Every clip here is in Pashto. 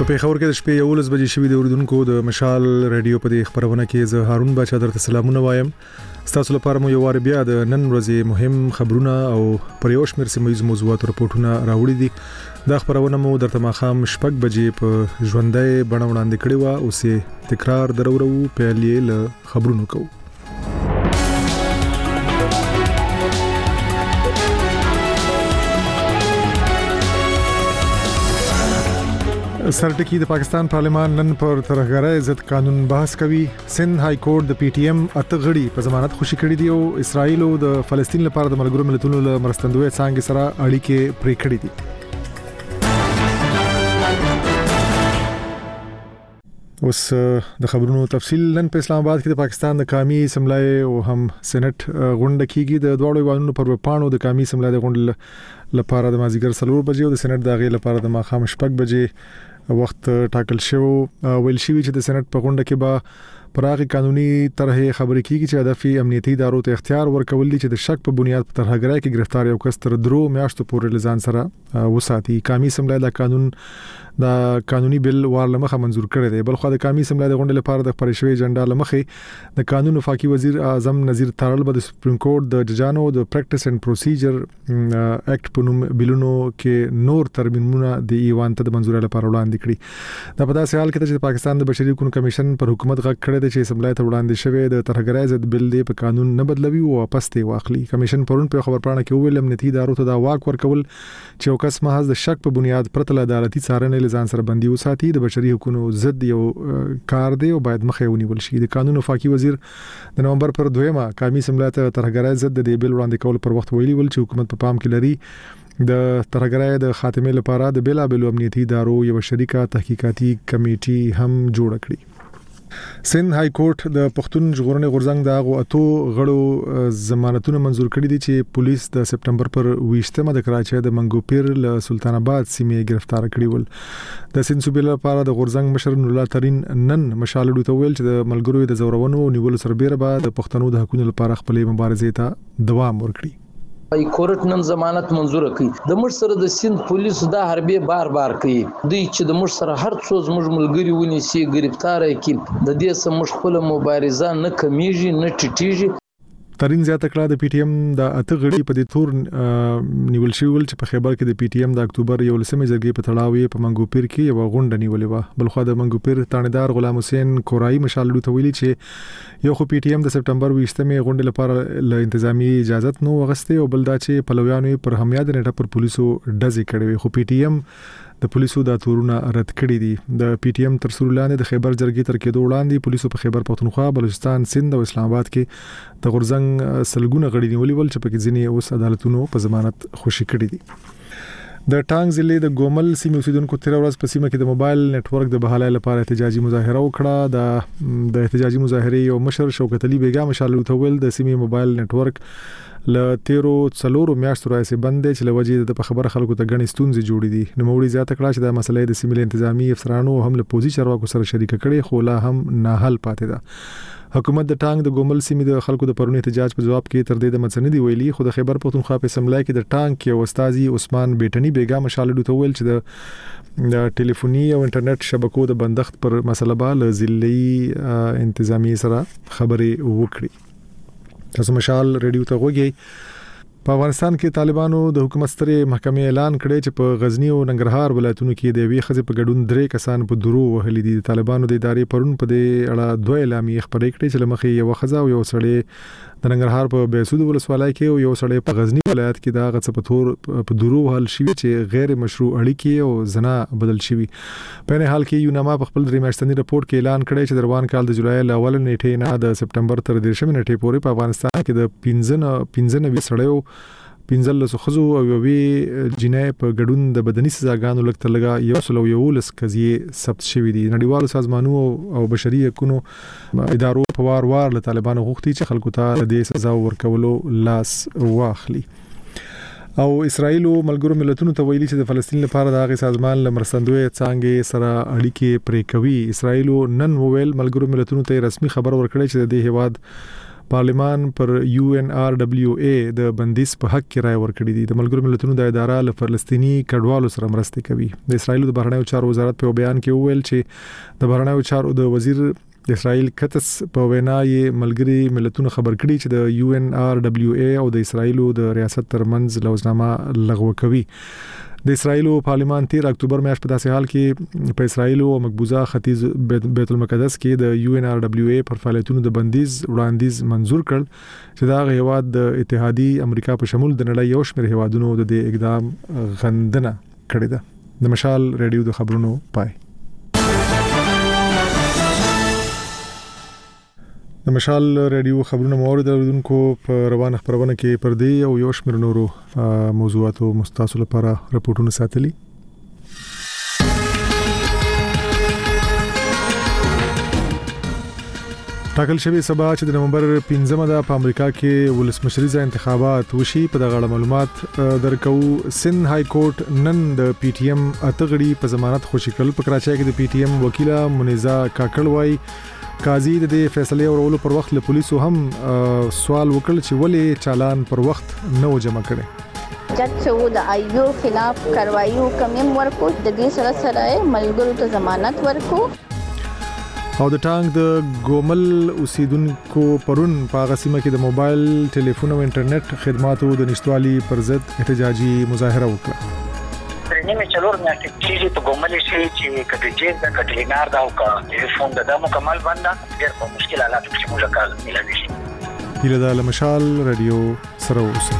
په پیښور کې د شپې 11 بجې شوې د اوریدونکو د مشال رادیو په دې خبرونه کې زه هارون بچا درته سلامونه وایم. تاسو لپاره مو یو وار بیا د نن ورځې مهم خبرونه او پر یو شمېر سیمه ییز موضوعات راپورټونه راوړي دي. دا خبرونه مو درته ماخام شپږ بجې په ژوندۍ بڼه وړاندې کړې و او سه تکرار درورو پیلې له خبرونو کوو. سرټکی د پاکستان پارلمان نن پر ترهګرۍ ضد قانون بحث کوي. سند های کورټ د پی ټی ایم اته غړي په ضمانت خوشي کړي دي او اسرایل او د فلسطین لپاره د ملګرو ملتونو له مرستندوی څنګه سره اړیکې پرې کړې دي. اوس د خبرونو تفصیل نن په اسلام آباد کې د پاکستان د قومي اسمبلی او هم سېنات غونډه کیږي. د دوړو ایوانونو پر پاڼو د قومي اسمبلی د غونډې لپاره د مازیګر 4 بجې او د سېنات د غي لپاره د ماخام شپږ بجې وخت ټاکل شو. ویل شوی چې د سېنات په غونډه کې به پراخي قانوني طرحه خبرې کیږي چې هدف امنیتي ادارو ته اختیار ورکول دي چې د شک په بنیاد په ترهګرۍ کې گرفتار یو کس تر 3 میاشتو پورې لزان سره وساتي. قومي اسمبلی د قانوني بل وارلمخه منزور کړی دی. بل خو د قومي اسمبلی د غونډې لپاره د پرېښوي جنډا لمخه د قانون وفاقي وزیر اعظم نذیر تارل به د سپریم کورټ د ججانو د پریکټس اینڈ پروسیجر اکټ په نوم بلونو کې نور ترمینونه د ایوان ته د منزورۍ لپاره وړاندې کړي. دا په داسې حال کې چې پاکستان د بشري حقوقو کمیشن پر حکومت غږ کړی دی چې اسمبلی ته وړاندې شوی د ترهګرۍ ضد بل دی په قانون نه بدلوي او واپس ته واخلي. کمیشن پرون په خبرپاڼه کې ویل امنیتي ادارو ته دا واک ورکول چې یو کس محض د شک په بنیاد پرته له عدالتي څارنې لزان سره بندي وساتي د بشري حقوقو ضد یو کار دی او باید مخه ونیول شي. د قانون وفاقي وزیر د نومبر پر 2 قومي اسمبلی ته ترهګرۍ ضد د بل وړاندې کول پر وخت ویلي ول چې حکومت په پام کې لري د ترهګرۍ د خاتمه لپاره د بیلابل امنیتي ادارو یو شریکه تحقیقاتي کمیټي هم جوړ کړي. سند های کورټ د پښتون ژغورنې غورځنګ د هغو اتو غړو ضمانتونه منزور کړي دي چې پولیس د سپټمبر پر 20مه د کراچۍ د منګوپیر له سلطان آباد سیمې گرفتار کړي ول. د سند صوبې لپاره د غورځنګ مشر نور الله ترين نن مشالډو ته ویل چې د ملګرو د زورونو نیول سربېره بعد د پښتنو د حقوقو لپاره خپلې مبارزې ته دوام ورکړي. ای کورټ نن ضمانت منزور کړي. د مر سره د سند پولیس د حربي بار کوي دوی چې د مر سره هر څو زموږ ملګری ونیسي گرفتار کړي. د دې سم مشخله مبارزه نه کمیږي نه ټیټیږي. ترين زیاته کړه د پی ټی ایم د اته غړي په دې تور نیول شوی ول چې په خیبر کې د پی ټی ایم د اکتوبر 11مې جرګې په تړاو په منګوپیر کې یو غونډه نیولې و. بل خو د منګوپیر تانیدار غلام حسین کورای مشالډو ته ویلي چې یو خو پی ټی ایم د سپټمبر 20مې غونډې لپاره له انتظامی اجازه نو وغسته او بل دا چې پلویانو پر همیاد نیټه پر پولیسو ډزې کړې. خو پی ټی ایم د پولیسو د تورونه رد کړی دي. د پی ټی ایم تر سورلاندې د خیبر جرګې تر کېدو وړاندې پولیسو په خیبر پختونخوا، بلوچستان، سند او اسلام آباد کې د غورځنګ سلګونه غړي نیولي ول چې په کې ځینې اوس عدالتونو په ضمانت خوشي کړي دي. د ټانګ ضلع د ګومل سیمې اوسیدونکو تیر ورځ په سیمه کې د موبایل نتورک د بحالۍ لپاره احتجاجي مظاهره وکړه. د احتجاجي مظاهره یو مشر شوکت علي بیګا مشالډو ته ویل د سیمې موبایل نتورک ل 13 میاشتو راځي بند چې لوجې د خبره خلکو ته غني ستونزې جوړې دي. نو موري زیاته کړه چې د مسلې د سیمې انتظامی افسرانو هم له پوزي چارواکو سره شریک کړي خو لا هم نه حل پاتې ده. حکومت د ټانګ د ګومل سیمې د خلکو د پرونی احتجاج په جواب کې تر دې د مڅنډي ویلي. خو د خیبر پختونخوا په اسمبلی کې د ټانګ کې استاذي عثمان بیٹنی بیگا مشالډو ته ویل چې د ټلیفوني او انټرنیټ شبکو د بندښت پر مسله به ضلعي انتظامی سره خبرې وکړي. تاسو مشال ریډیو ته وګورئ. په افغانستان کې طالبانو د حکومت سترې محکمې اعلان کړی چې په غزنی او ننګرهار ولایتونو کې د وی خزې په ګډون 3 کسان په درو وهلي دي. طالبانو د ادارې پرون په دې اړه 2 اعلامیې خبرې کړې چې لمخې یو خزه او یو سړی د ننګرهار په بیسود ولسوالۍ کې او یو سړی په غزنی ولایت کې دا غڅ په تور په درو حل شوی چې غیر مشروع اړیکې او زنا بدل شوی. په نه حال کې یوناما په خپل 3 میاشتنی رپورت کې اعلان کړی چې روان کال د جولای ل اول نیټې نه د سپټمبر تر 13 نیټې پورې په افغانستان کې د 15 سړیو 15 خزو او یوې جنې په ګډون د بدني سزاګانو لکه لګا یو سلو یو لس قضیه ثبت شوې دي. نړیوالو سازمانونو او بشري حقوقو ادارو په وار له طالبانو غوښتي چې خلکو ته د سزا ورکولو لاس واخلي. او اسرایل ملګرو ملتونو ته ویلي چې د فلسطین لپاره د هغه سازمان لمرستندوی څنګه سره اړیکې پرې کوي. اسرایل نن وویل ملګرو ملتونو ته رسمي خبر ورکړی چې د هیواد پارلمان پر UNRWA د بندیز په حق کې رائے ورکړې دي. د ملګرو ملتونو د اداره له فلسطینی کډوالو سره مرسته کوي. د اسرایل د بهرنیو چارو وزارت په بیان کې وویل چې د بهرنیو چارو د وزیر د اسرایل کتس په وینا یې ملګري ملتونو خبر کړي چې د UNRWA او د اسرایل د ریاست ترمنځ لوزنامه لغوه کوي. د اسرایل پارلمان 13 اکتوبر میاشت په داسې حال کې په اسرایل او مقبوضه ختیځ بیت المقدس کې د UNRWA پر فعالیتونو د بندیز وړاندیز منزور کړ چې دا هیواد د اتحادیې امریکا په شمول د نړۍ یو شمېر هیوادونو د دې اقدام غندنه کړې ده. د مشال ریډیو د خبرونو پای. د مشال ریډیو خبرونه مورد اوریدونکو په روانه خبرونه کې پردې او یو شمېر نورو موضوعاتو مستاسو لپاره راپورټونه ساتلي. ټاکل شوی سبا چې د نومبر 15 د امریکا کې ولسمشریزه انتخابات وشي په دغه معلومات درکو. سند های کورټ نن د PTM اتغړي په ضمانت خوشی کړل. په کراچۍ کې د PTM وکیله منیزا کاکړ وای قاضي د فیصله ورولو پر وخت له پولیسو هم سوال وکړ چې ولې چالان پر وخت نه جمع کړي. جج چې د ایو خلاف کاروایی حکم ورکو د دې سره ملګرو ته ضمانت ورکو. او د ټانګ د ګومل اوسیدونکو پرون په غسیمه کې د موبایل ټلیفون او انټرنیټ خدماتو د نشټوالي پر ضد احتجاجي مظاهره وکړه. نیمه چلور میاشتې کېږي په ګومل شي چې کله جیز د کټلینار دا او ټلیفون د مکمل بنده ډېر په مشکل حالاتو کې موږ کال ملوي شي. هیله د مشال رادیو سره اوسه.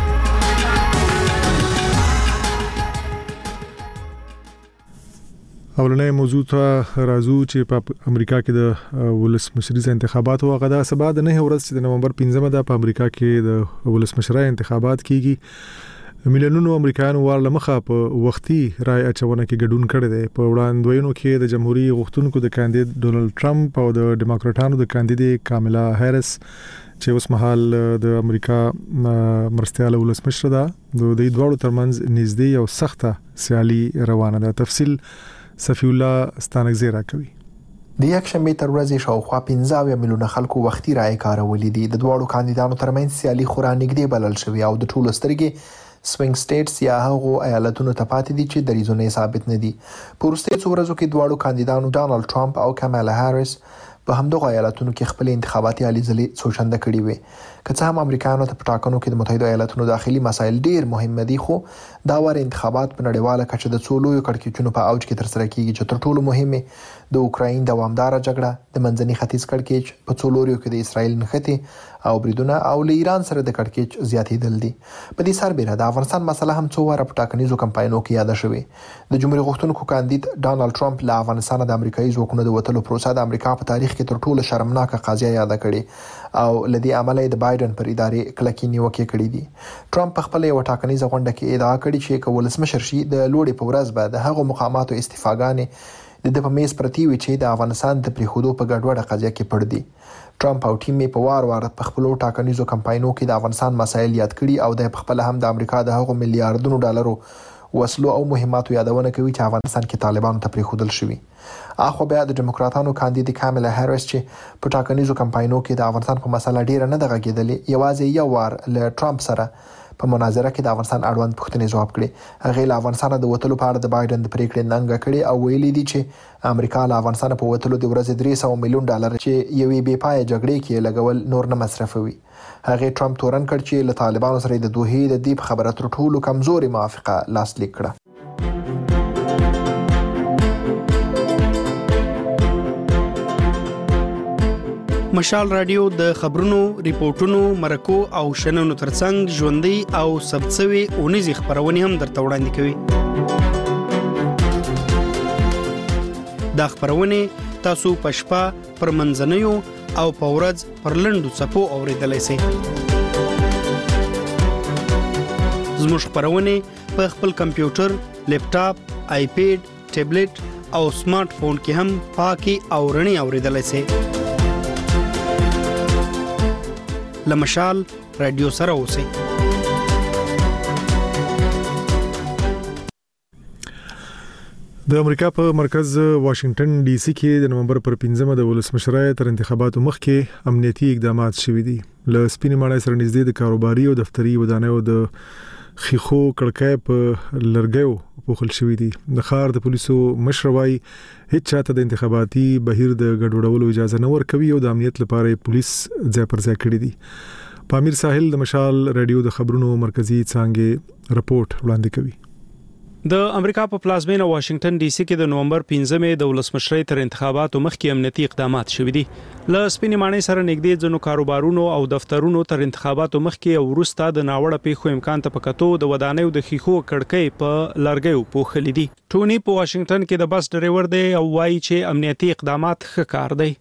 اولنې موضوع ته راځو چې په امریکا کې د ولسمشریزه انتخابات او غدا سبا د 9 ورځ چې د نومبر 15 د امریکا کې د ولسمشرۍ انتخابات کیږي. میلیونونو امریکایانو ورله مخه په وختي رائے اچونه کې ګډون کړي دي. په وړاندوینو کې د جمهوریت غوښتونکو د کاندید ډونالد ټرمپ او د ډیموکراټانو د کاندید کاملا هریس چې اوس مهال د امریکا مرستياله ولسمشر ده. د دې دوه ترمنځ نږدې او سخته سیالي روانه ده. تفصیل صفی الله ستانکزی راکوي. د یک شنبه تر ورځې شاوخوا 15 میلیونه خلکو وختي رائے کارولې دي. د دوه کاندیدانو ترمنځ سیالي خورا نږدې بلل شوی او د ټولو سترګې سوینګ سټیټس یا هغو ایالتونو ته پاتې دي چې دریزونه ثابت نه دي. په وروستیو څو ورځو کې دواړو کاندیدانو ډانلډ ټرمپ او کامالا هریس په همدغه ایالتونو کې خپل انتخاباتي هلې ځلې څوشنده کړې وي. که څه هم امریکایانو ته په ټاکنو کې د متحده ایالاتونو داخلي مسایل ډیر مهم دي، خو دا وړ انتخابات په نړیواله کچه د څو لویو کړکېچونو په اوج کې ترسره کیږي چې تر ټولو مهمه د اوکراین دوامداره جګړه، د منځني ختیځ کړکېچ، په څو لوريو کې د اسرایل نښتې او بریدونه او له ایران سره د کړکېچ زیاتېدل دي. په دې سربېره د افغانستان مسله هم څو واره په ټاکنیزو کمپاینونو کې یاد شوې. د جمهوریت غوښتونکو کاندید ډانلډ ټرمپ له افغانستان د امریکایي ځواکونو د وټلو پروسه د امریکا په تاریخ کې تر ټولو شرمناکه قضیه یاد کړې او لدی عمل د بایدن پر ادارې کلکې نیوکې کړې دي. ټرمپ په خپل یو ټاکنیزه غونډه کې ادعا کړې چې که ولسمشر شي د لوړې په ورځ به د هغو مقاماتو استعفاګانې د په میز پرتی وي چې د افغانستان د پریښودو په ګډوډه قضیه کې پړ دي. ټرمپ او ټیم یې په وار په خپل ټاکنیزو کمپاینونو کې د افغانستان مسایل یاد کړي او د خپل هم د امریکا د هغو میلیارډونو ډالرو وسلو او مهماتو یادونه کوي چې افغانستان کې طالبانو ته پریښودل شوي. اخو بیا د ډیموکراتانو کاندید کاملا هریس چې په ټاکنیزو کمپاینونو کې د افغانستان په مسله ډیره نه دغږیدلې، یوازې یو وار له ټرمپ سره په مناظره کې د افغانستان اړوند پوښتنې ځواب کړي. هغه له افغانستان د وټلو په اړه د بایدن د پریکړې ننګه کړي او ویلي دي چې امریکا له افغانستان په وټلو د ورځې 300 میلیون ډالر چې یوې بې پای جګړې کې لګول نور نه مصرفوي. هغه ټرمپ تورن کړ چې له طالبانو سره د دوه د دې خبره تر ټولو کمزوري موافقه لاسلیک کړه. مشال رادیو د خبرونو، ریپورتونو، مرکو او شننو ترڅنګ ژوندۍ او ثبتسوي اونیزي خبرونه هم درته وړاندې کوي. دا خبرونه تاسو په شپه پر منځنیو او په ورځ پر لنډو څپو اوریدلای شئ. زموږ خبرونه په خپل کمپیوټر، لیپټاپ، آیپیډ، ټابلیټ او سمارټ فون کې هم پاکي او رڼي اوریدلای شئ. لمشال رادیو سره اوسئ. د امریکا په مرکز واشنگټن ډي سي کې د نومبر پر 15مه د ولسمشرۍ تر انتخاباتو مخکې امنیتي اقدامات شوي دي. له سپینې ماڼۍ سره نږدې د کاروباري او دفتري ودانیو د خيخو کړکۍ په لرګیو پوښل شوي دي. د ښار د پولیسو مشر وايي هیڅ چاته د انتخاباتي بهیر د ګډوډولو اجازه نه ورکوي او د امنیت لپاره پولیس ځای پر ځای کړی دي. پامیر ساحل د مشال رادیو د خبرونو مرکزی څانګې رپورت وړاندې کوي. د امریکا په پلازمینه واشنگټن ډي سي کې د نومبر 15مې د ولسمشرۍ تر انتخاباتو مخکې امنیتي اقدامات شوي دي. له سپینې ماڼۍ سره نږدې ځینو کاروبارونو او دفترونو تر انتخاباتو مخکې او وروسته د ناوړه پیښو امکان ته پکاتو د ودانیو د خيخو کړکۍ په لرګیو پوښلې دي. ټونی په واشنگټن کې د بس ډرایور دی او وایي چې امنیتي اقدامات ښه کار دی.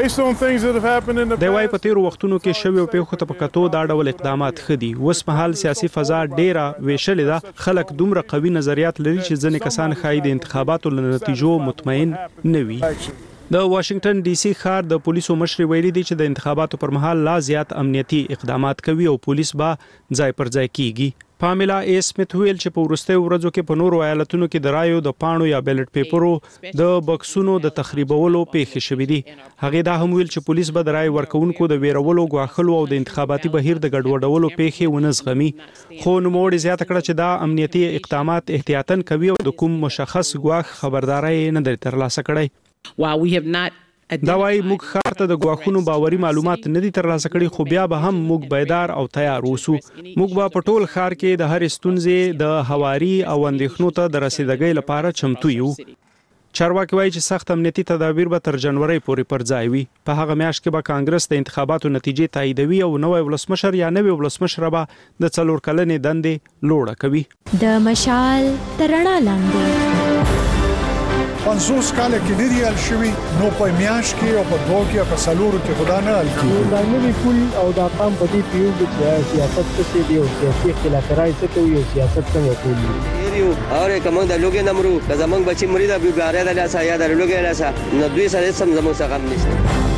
د وای په تیرو وختونو کې شوی پیښو ته پکاتو دا ډول اقدامات ښه دي. اوس مهال سیاسي فضا ډیره ویشلې ده. خلک دومره قوي نظریات لري چې ځینې کسان خای د انتخاباتو له نتیجو مطمئن نه وي. د واشنگټن ډي سي ښار د پولیسو مشر ویلي دي چې د انتخاباتو پر مهال لا زیات امنیتي اقدامات کوي او پولیس به ځای پر ځای کیږي. پامیلا ایس سمیت ویل چې په ورستۍ ورځو کې په نورو ایالتونو کې د رایو د پاڼو یا بیلټ پیپرو د بکسونو د تخریبولو پیښې شوې دي. هغه دا هم ویل چې پولیس به د رای ورکوونکو د ویرولو غواخلو او د انتخاباتي بهیر د ګډوډولو پیښې ونزغمي. خو نوموړي زیاته کړه چې دا امنیتي اقدامات احتیاطاً کوي او د کوم مشخص غواخ خبرداري نه در ترلاسه کړي. دا وايي موږ ښار ته د غواخونو باوري معلومات نه دي ترلاسه کړي خو بیا به هم موږ بیدار او تیار اوسو. موږ به په ټول ښار کې د هر ستونزې د هواري او اندېښنو ته د رسیدګۍ لپاره چمتو یو. چارواکي وایي چې سخت امنیتي تدابیر به تر جنوري پورې پر ځای وي. په هغه میاشت کې به کانګرس د انتخاباتو نتیجې تاییدوي او نوی ولسمشر یا نوی ولسمشر به د 4 کلنې دندې لوړه کوي. د مشال ترڼا لاندې 50 کال کې لري ال شوی نو په میاش کې او په دوه کې په سالورو کې خدا نه ال کې دا نوی پول او دا قام په دې پیو چې سیاست څه دی او سیاسي اختلافات څه کوي او سیاست څنګه کوي یو اور کوم د لوګي نمرو که زمنګ بچي مرید ابي ګاره د لاسه یا د لوګي لاسه نو دوی سره سم زموږ څخه هم نشته.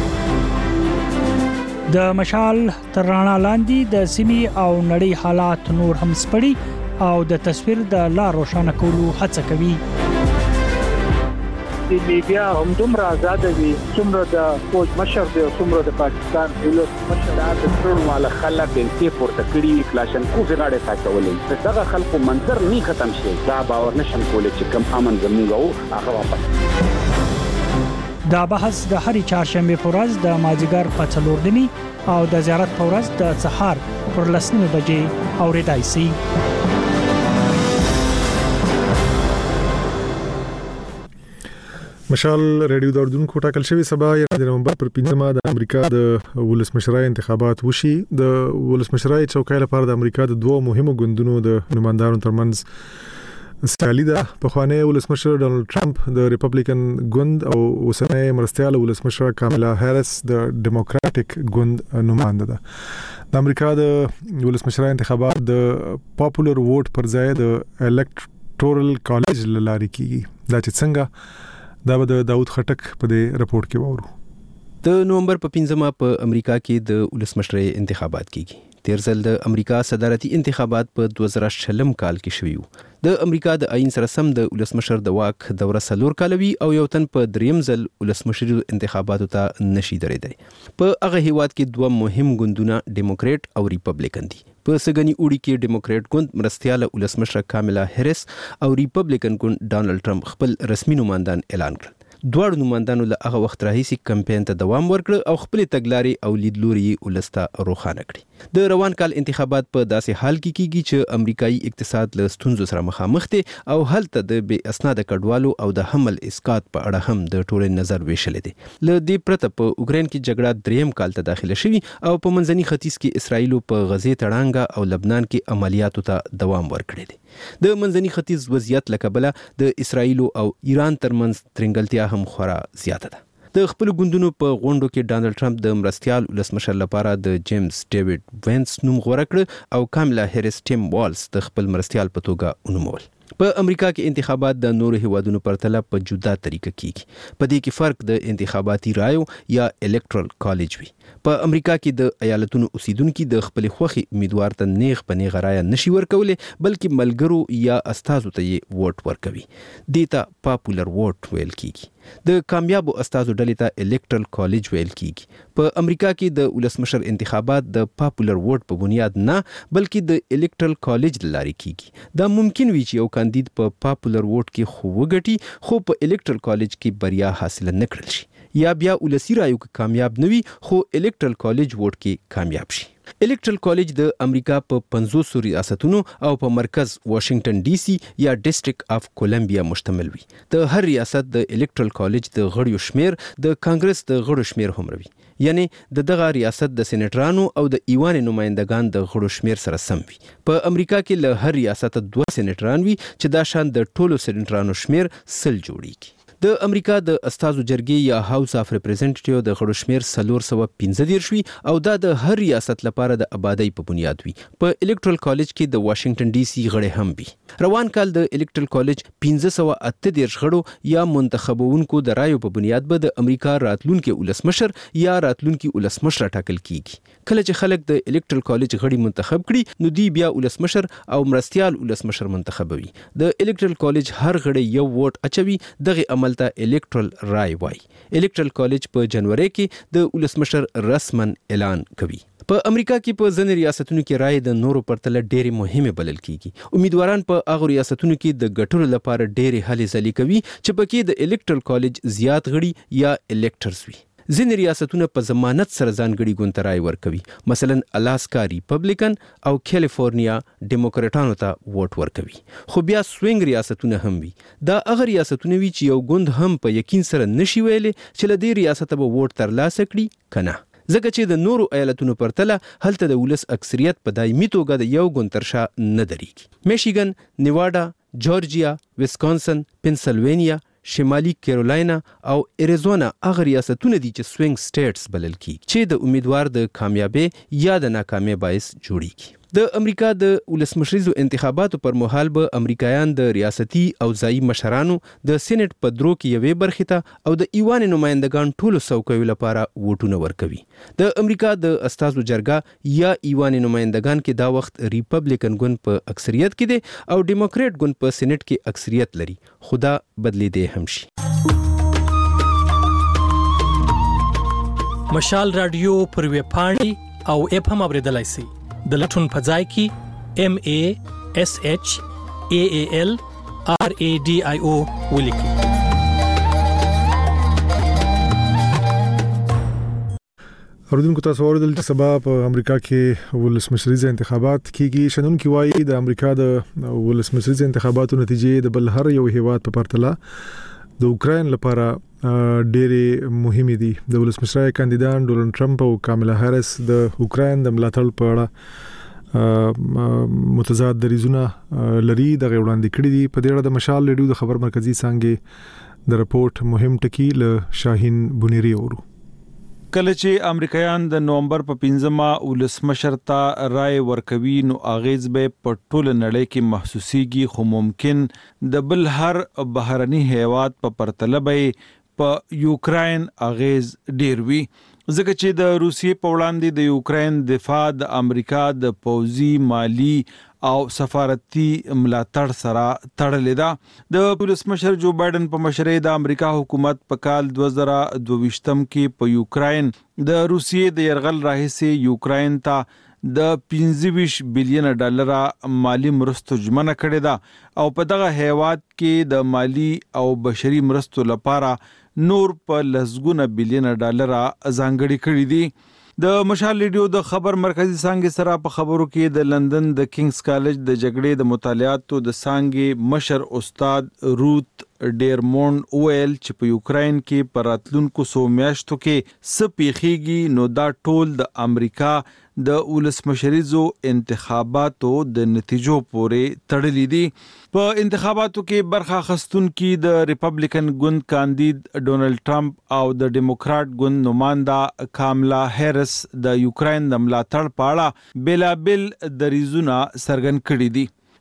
د مشال ترڼا لاندې د سیمې او نړۍ حالات نور هم سپړي او د تصویر د لا روښانه کولو هڅه کوي. د میډیا هم دومره آزاد وي څومره د فوج مشر دی او څومره د پاکستان ولس مشر د ټول مال خلک د پورته کړي کلاشن کو غاړه ساتولې دغه خلکو منظر نه ختم شي. دا باور نشم کولای چې کم امن زموږ هغه واپس. دا بحث د هرې چهارشنبه په ورځ د مازیګر په 4:30 او د زیارت په ورځ د سهار پر 10:00 بجې اوریدای شي. مشال رادیو د اردوونکو ټاکل شوی سبا د نومبر پر 15مه د امریکا د ولسمشرۍ انتخابات وشي. د ولسمشرۍ چوکۍ لپاره د امریکا د دوه مهمو ګوندونو د نمائندانو ترمنځ سیالي ده. پخوانی ولسمشر ډونالد ټرمپ د ریپبلیکن ګوند او اوسنۍ مرستیال ولسمشر کاملا هریس د ډیموکراټک ګوند نماینده ده. د امریکا د ولسمشرۍ انتخابات د پاپولر ووټ پر ځای د الکټورل کالج لاري کیږي. دا چې څنګه دا به د داود خټک په دې رپورت کې وورو. د نومبر په 15مه په امریکا کې د ولسمشرۍ انتخابات کیږي. تیر ځل د امریکا صدارتي انتخابات په 2006 کال کې شوي وو. د امریکا د آئین سره سم د ولسمشر د واک دوره 4 کال وي او یو تن په دریم ځل ولسمشري انتخاباتو ته نشي درېدای. په هغه هیواد کې دوه مهم ګوندونه ډیموکریټ او ریپبلیکن دي. په سګنی اوړي کې ډیموکریټ ګوند مرستیاله ولسمشر کاملا هریس او ریپبلیکن ګوند ډونالد ټرمپ خپل رسمي نمائندان اعلان کړل. دواړو نمائندانو له هغه وخت راهیسې کمپاین ته دوام ورکړ او خپل تګلارې او لیدلوري ولسته روښانه کړي. د روان کال انتخابات په داسې حال کې کیږي چې امریکایي اقتصاد له ستونزو سره مخامخ دی او هلته د بې اسناده کډوالو او د حمل اسقاط په اړه هم د ټولنې نظر ویشل دي. له دې پرته په اوکراین کې جګړه دریم کال ته داخله شوی او په منځني ختیځ کې اسرائیل په غزې تړانګه او لبنان کې عملیاتو ته دوام ورکړی دی. د منځني ختیځ وضعیت له کبله د اسرائیل او ایران ترمنځ ترنګلتیا هم خورا زیاته ده. د خپل ګوندونو په غونډو کې ډونالد ټرمپ د مرستیال ولسمشر لپاره د جیمز ډیوډ وینس نوم غوړه کړ او کاملا هریس ټیم والز د خپل مرستیال په توګه ونومول. په امریکا کې انتخابات د نورو هیوادونو پرتله په جدا طریقه کیږي. په دې کې فرق د انتخاباتي رایو یا الکټرال کالج وي. په امریکا کې د ایالتونو اوسیدونکو د خپل خوخي امیدوار ته نیغ په نیغه رایه نشي ورکولای، بلکې ملګرو یا استازو ته یې ووټ ورکوي. دیتا پاپولر ووټ ویل کیږي. د کامیابو استازو ډلې ته الکټرال کالج ویل کیږي. په امریکا کې د ولسمشر انتخابات د پاپولر ووټ په بنیاد نه بلکې د الکټرال کالج لاري کیږي. دا ممکن وي چې یو کاندید په پاپولر ووټ کې خو وګټي خو په الکټرال کالج کې بریا حاصل نه کړل شي، یا بیا ولسی رایو کې کامیاب نه وي خو الکټرال کالج ووټ کې کامیاب شي. الکټرال کالج د امریکا په 500 ریاستونو او په مرکز واشنگټن ډي سي یا ډیسټریکټ اف کولمبیا مشتمل وي. د هر ریاست د الکټرال کالج د غړیو شمیر د کانګرس د غړو شمیر هم وي، یعنی دغه ریاست د سېنیټرانو او د ایوان نمائندگان د غړو شمیر سره سم وي. په امریکا کې له هر ریاست 2 سېنیټران وي چې دا شان د ټولو سېنیټرانو شمیر 100 جوړیږي. د امریکا د استازو جرګې یا هاوس اف ریپرزنټیټیو د غړو شمیر 415 وي او دا د هر ریاست لپاره د آبادی په بنیاد وي. په الکټرال کالج کې د واشنگټن ډي سي غړي هم وي. روان کال د الکټرال کالج 1538 غړو یا منتخبونکو د رایو په بنیاد به د امریکا راتلونکي ولسمشر یا راتلونکي ولسمشر ټاکل کیږي. کله چې خلک د الکټرال کالج غړي منتخب کړي نو دی بیا ولسمشر او مرستيال ولسمشر منتخبوي. د الکټرال کالج هر غړي یو ووټ اچوي، دغه عمل ته الکټرال رای وای. الکټرال کالج په جنوري کې د ولسمشر رسمن اعلان کوي. په امریکا کې په ځینې ریاستونو کې رای د نورو پرتله ډېرې مهمه بلل کیږي. امیدواران په هغه ریاستونو کې د ګټلو لپاره ډېرې هلې ځلې کوي چې پکې د الکټرال کالج زیات غړي یا الکټرز وي. ځینې ریاستونه په ضمانت سره ځانګړي ګوند ته رای ورکوي، مثلا الاسکا ریپبلیکن او کیلیفورنیا ډیموکراټانو ته ووټ ورکوي. خو بیا سوینګ ریاستونه هم وي. دا هغه ریاستونه وي چې یو ګوند هم په یقین سره نشي ویلي چې له دې ریاسته به ووټ ترلاسه کړي کنه، ځکه چې د نورو ایالتونو پرتله هلته د ولس اکثریت په دایمي توګه د یو ګوند تر شا نه درېږي. میشیګن، نیواډا، جورجیا، ویسکانسن، پنسلوینیا، شمالي کیرولاینا او اریزونا هغه ریاستونه دي چې سوینګ سټیټس بلل کیږي چې د امیدوار د کامیابی یا د ناکامۍ باعث جوړیږي. د امریکا د ولسمشریزو انتخاباتو پر مهال به امریکایان د ریاستي او ځایي مشرانو د سېنات په درو کې یوې برخې ته او د ایوان نمائندگان ټولو څوکیو لپاره ووټونه ورکوي. د امریکا د استازو جرګه یا ایوان نمائندگان کې دا وخت ریپبلیکن ګوند په اکثریت کې دی او ډیموکریټ ګوند په سېنات کې اکثریت لري، خدا بدلیدې هم شي. مشال رادیو پر ویب پاڼې او اپ هم اوریدلای شئ. د لټون په ځای کې MASHALRADIO ولیکئ. اوریدونکو تاسو اوریدل چې سبا په امریکا کې ولسمشریزه انتخابات کیږي. شنونکو وايي د امریکا د ولسمشریزه انتخاباتو نتیجې د بل هر یو هیواد په پرتله د اوکراین لپاره ډېرې مهمه دي. د ولسمشر کاندیدان ډونالد ټرمپ او کاملا هریس د اوکراین د ملاتړ په اړه متضاد دریزونه لري د وړاندې کړي دي. په دې اړه د مشال ریډیو د خبر مرکزی څنګه د رپورت مهم ټکی له شاهین بنيري اورو. کله چې امریکایان د نومبر په 15مه ولسمشر ته رائے ورکوي نو اغیز به په ټوله نړۍ کې محسوسيږي، خو ممکن د بل هر بهرني هیواد په پرتله به په یوکراین اغیز ډیر وي، ځکه چې د روسیې په وړاندې د یوکراین دفاع د امریکا د پوځي، مالی او سفارتي ملاتړ سره تړلې ده. د ولسمشر جو بایدن په مشرۍ د امریکا حکومت په کال 2022 کې په یوکراین د روسیې د يرغل راهیسې یوکراین ته د 25 بلین ډالر مالی مرستو ژمنه کړې ده او په دغه هیواد کې د مالی او بشري مرستو لپاره نور په لسګونه بلین ډالر ځانګړي کړي دي. د مشال ریډیو د خبر مرکزی څنګه سره په خبرو کې د لندن د کینګز کالج د جګړې د مطالعاتو د څنګه مشر استاد روت ډیرمونډ ویل چې په یوکراین کې پر راتلونکو 100 میاشتو کې سپیخيږي نو دا ټول د امریکا د ولسمشریزو انتخاباتو د نتیجو پورې تړلې دي. په انتخاباتو کې برخه اخیستونکو د ریپبلیکن ګوند کاندید ډونالد ټرمپ او د ډیموکراټ ګوند نماینده کاملا هریس د یوکراین د ملاتړ په اړه بلابل دریزونه څرګند کړي دي.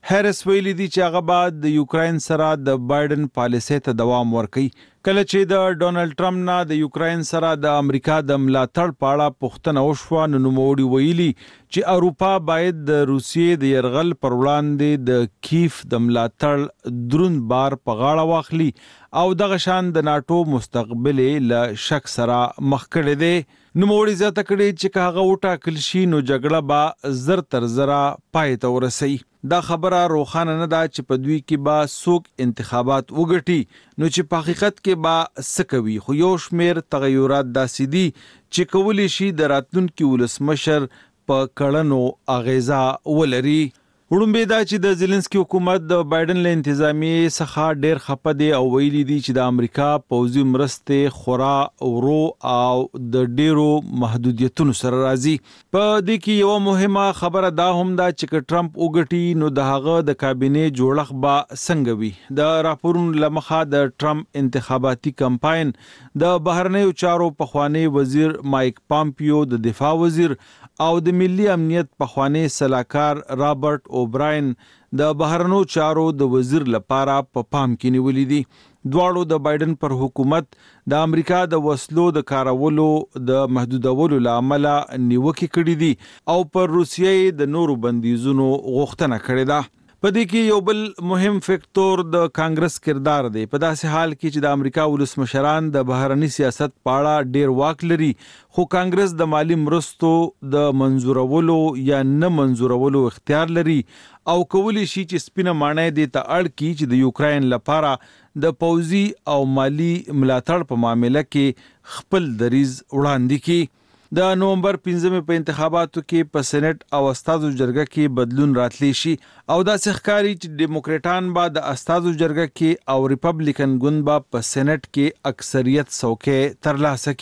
هریس ویلي دي چې هغه به د یوکراین سره د بایدن پالیسۍ ته دوام ورکوي. کله چې د ډونالد ټرمپ نه د یوکراین سره د امریکا د ملاتړ په اړه پوښتنه وشوه نو نوموړي ویلي چې اروپا باید د روسیې د یرغل پر وړاندې د کیف د ملاتړ دروند بار په غاړه واخلي او دغه شان د ناتو مستقبل له شک سره مخ کړی دی. نوموړي زیاته کړې چې هغه وټاکل شي نو جګړه به زر تر زره پای ته ورسوي. دا خبره روښانه نه ده چې په دوی کې به څوک انتخابات وګټي نو چې په حقیقت کې به څه کوي، خو یو شمېر تغیرات داسې دي چې کولی شي د راتلونکي ولسمشر په کړنو اغیزه ولري. وړومبې دا چې د زيلنسکي حکومت د بایدن له انتظامیې څخه ډېر خپه دي او ویلي دي چې د امریکا پوځي مرستې خورا ورو او د ډېرو محدودیتونو سره راځي. په دې کې یو مهمه خبره دا هم ده چې ټرمپ وګټي نو د هغه د کابینې جوړښت به څنګه وي. د راپورونو له مخه د ټرمپ انتخاباتي کمپاین د بهرنیو چارو پخوانی وزیر مایک پامپیو، د دفاع وزیر او د ملي امنیت پخوانی سلاکار رابرټ اوبراین د بهرنیو چارو د وزیر لپاره په پام کې نیولې دي. دواړو د بایدن پر حکومت د امریکا د وسلو د کارولو د محدودولو لامل نیوکې کړې دي او پر روسیې د نورو بندیزونو غوښتنه کړې ده. په دې کې یو بل مهم فکتور د کانګرس کردار دی. په داسې حال کې چې د امریکا ولسمشران د بهرني سیاست په اړه ډېر واک لري خو کانګرس د مالی مرستو د منظورولو یا نه منظورولو اختیار لري او کولی شي چې سپینه مانای دې ته اړ کړي چې د یوکراین لپاره د پوځي او مالی ملاتړ په معاملې کې خپل دریځ وړاندې کړي. د نومبر 15 په انتخاباتو کې په سېنات او استازو جرګه کې بدلون راتلی شي او دا ښکاري چې ډیموکراټان به د استازو جرګه کې او ریپبلیکن ګوند به په سېنات کې اکثریت څوکۍ ترلاسه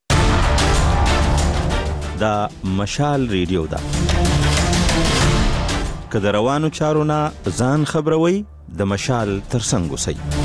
کړي. دا مشال ریډیو ده که د روانو چارو نه ځان خبروي د مشال ترڅنګ اوسئ.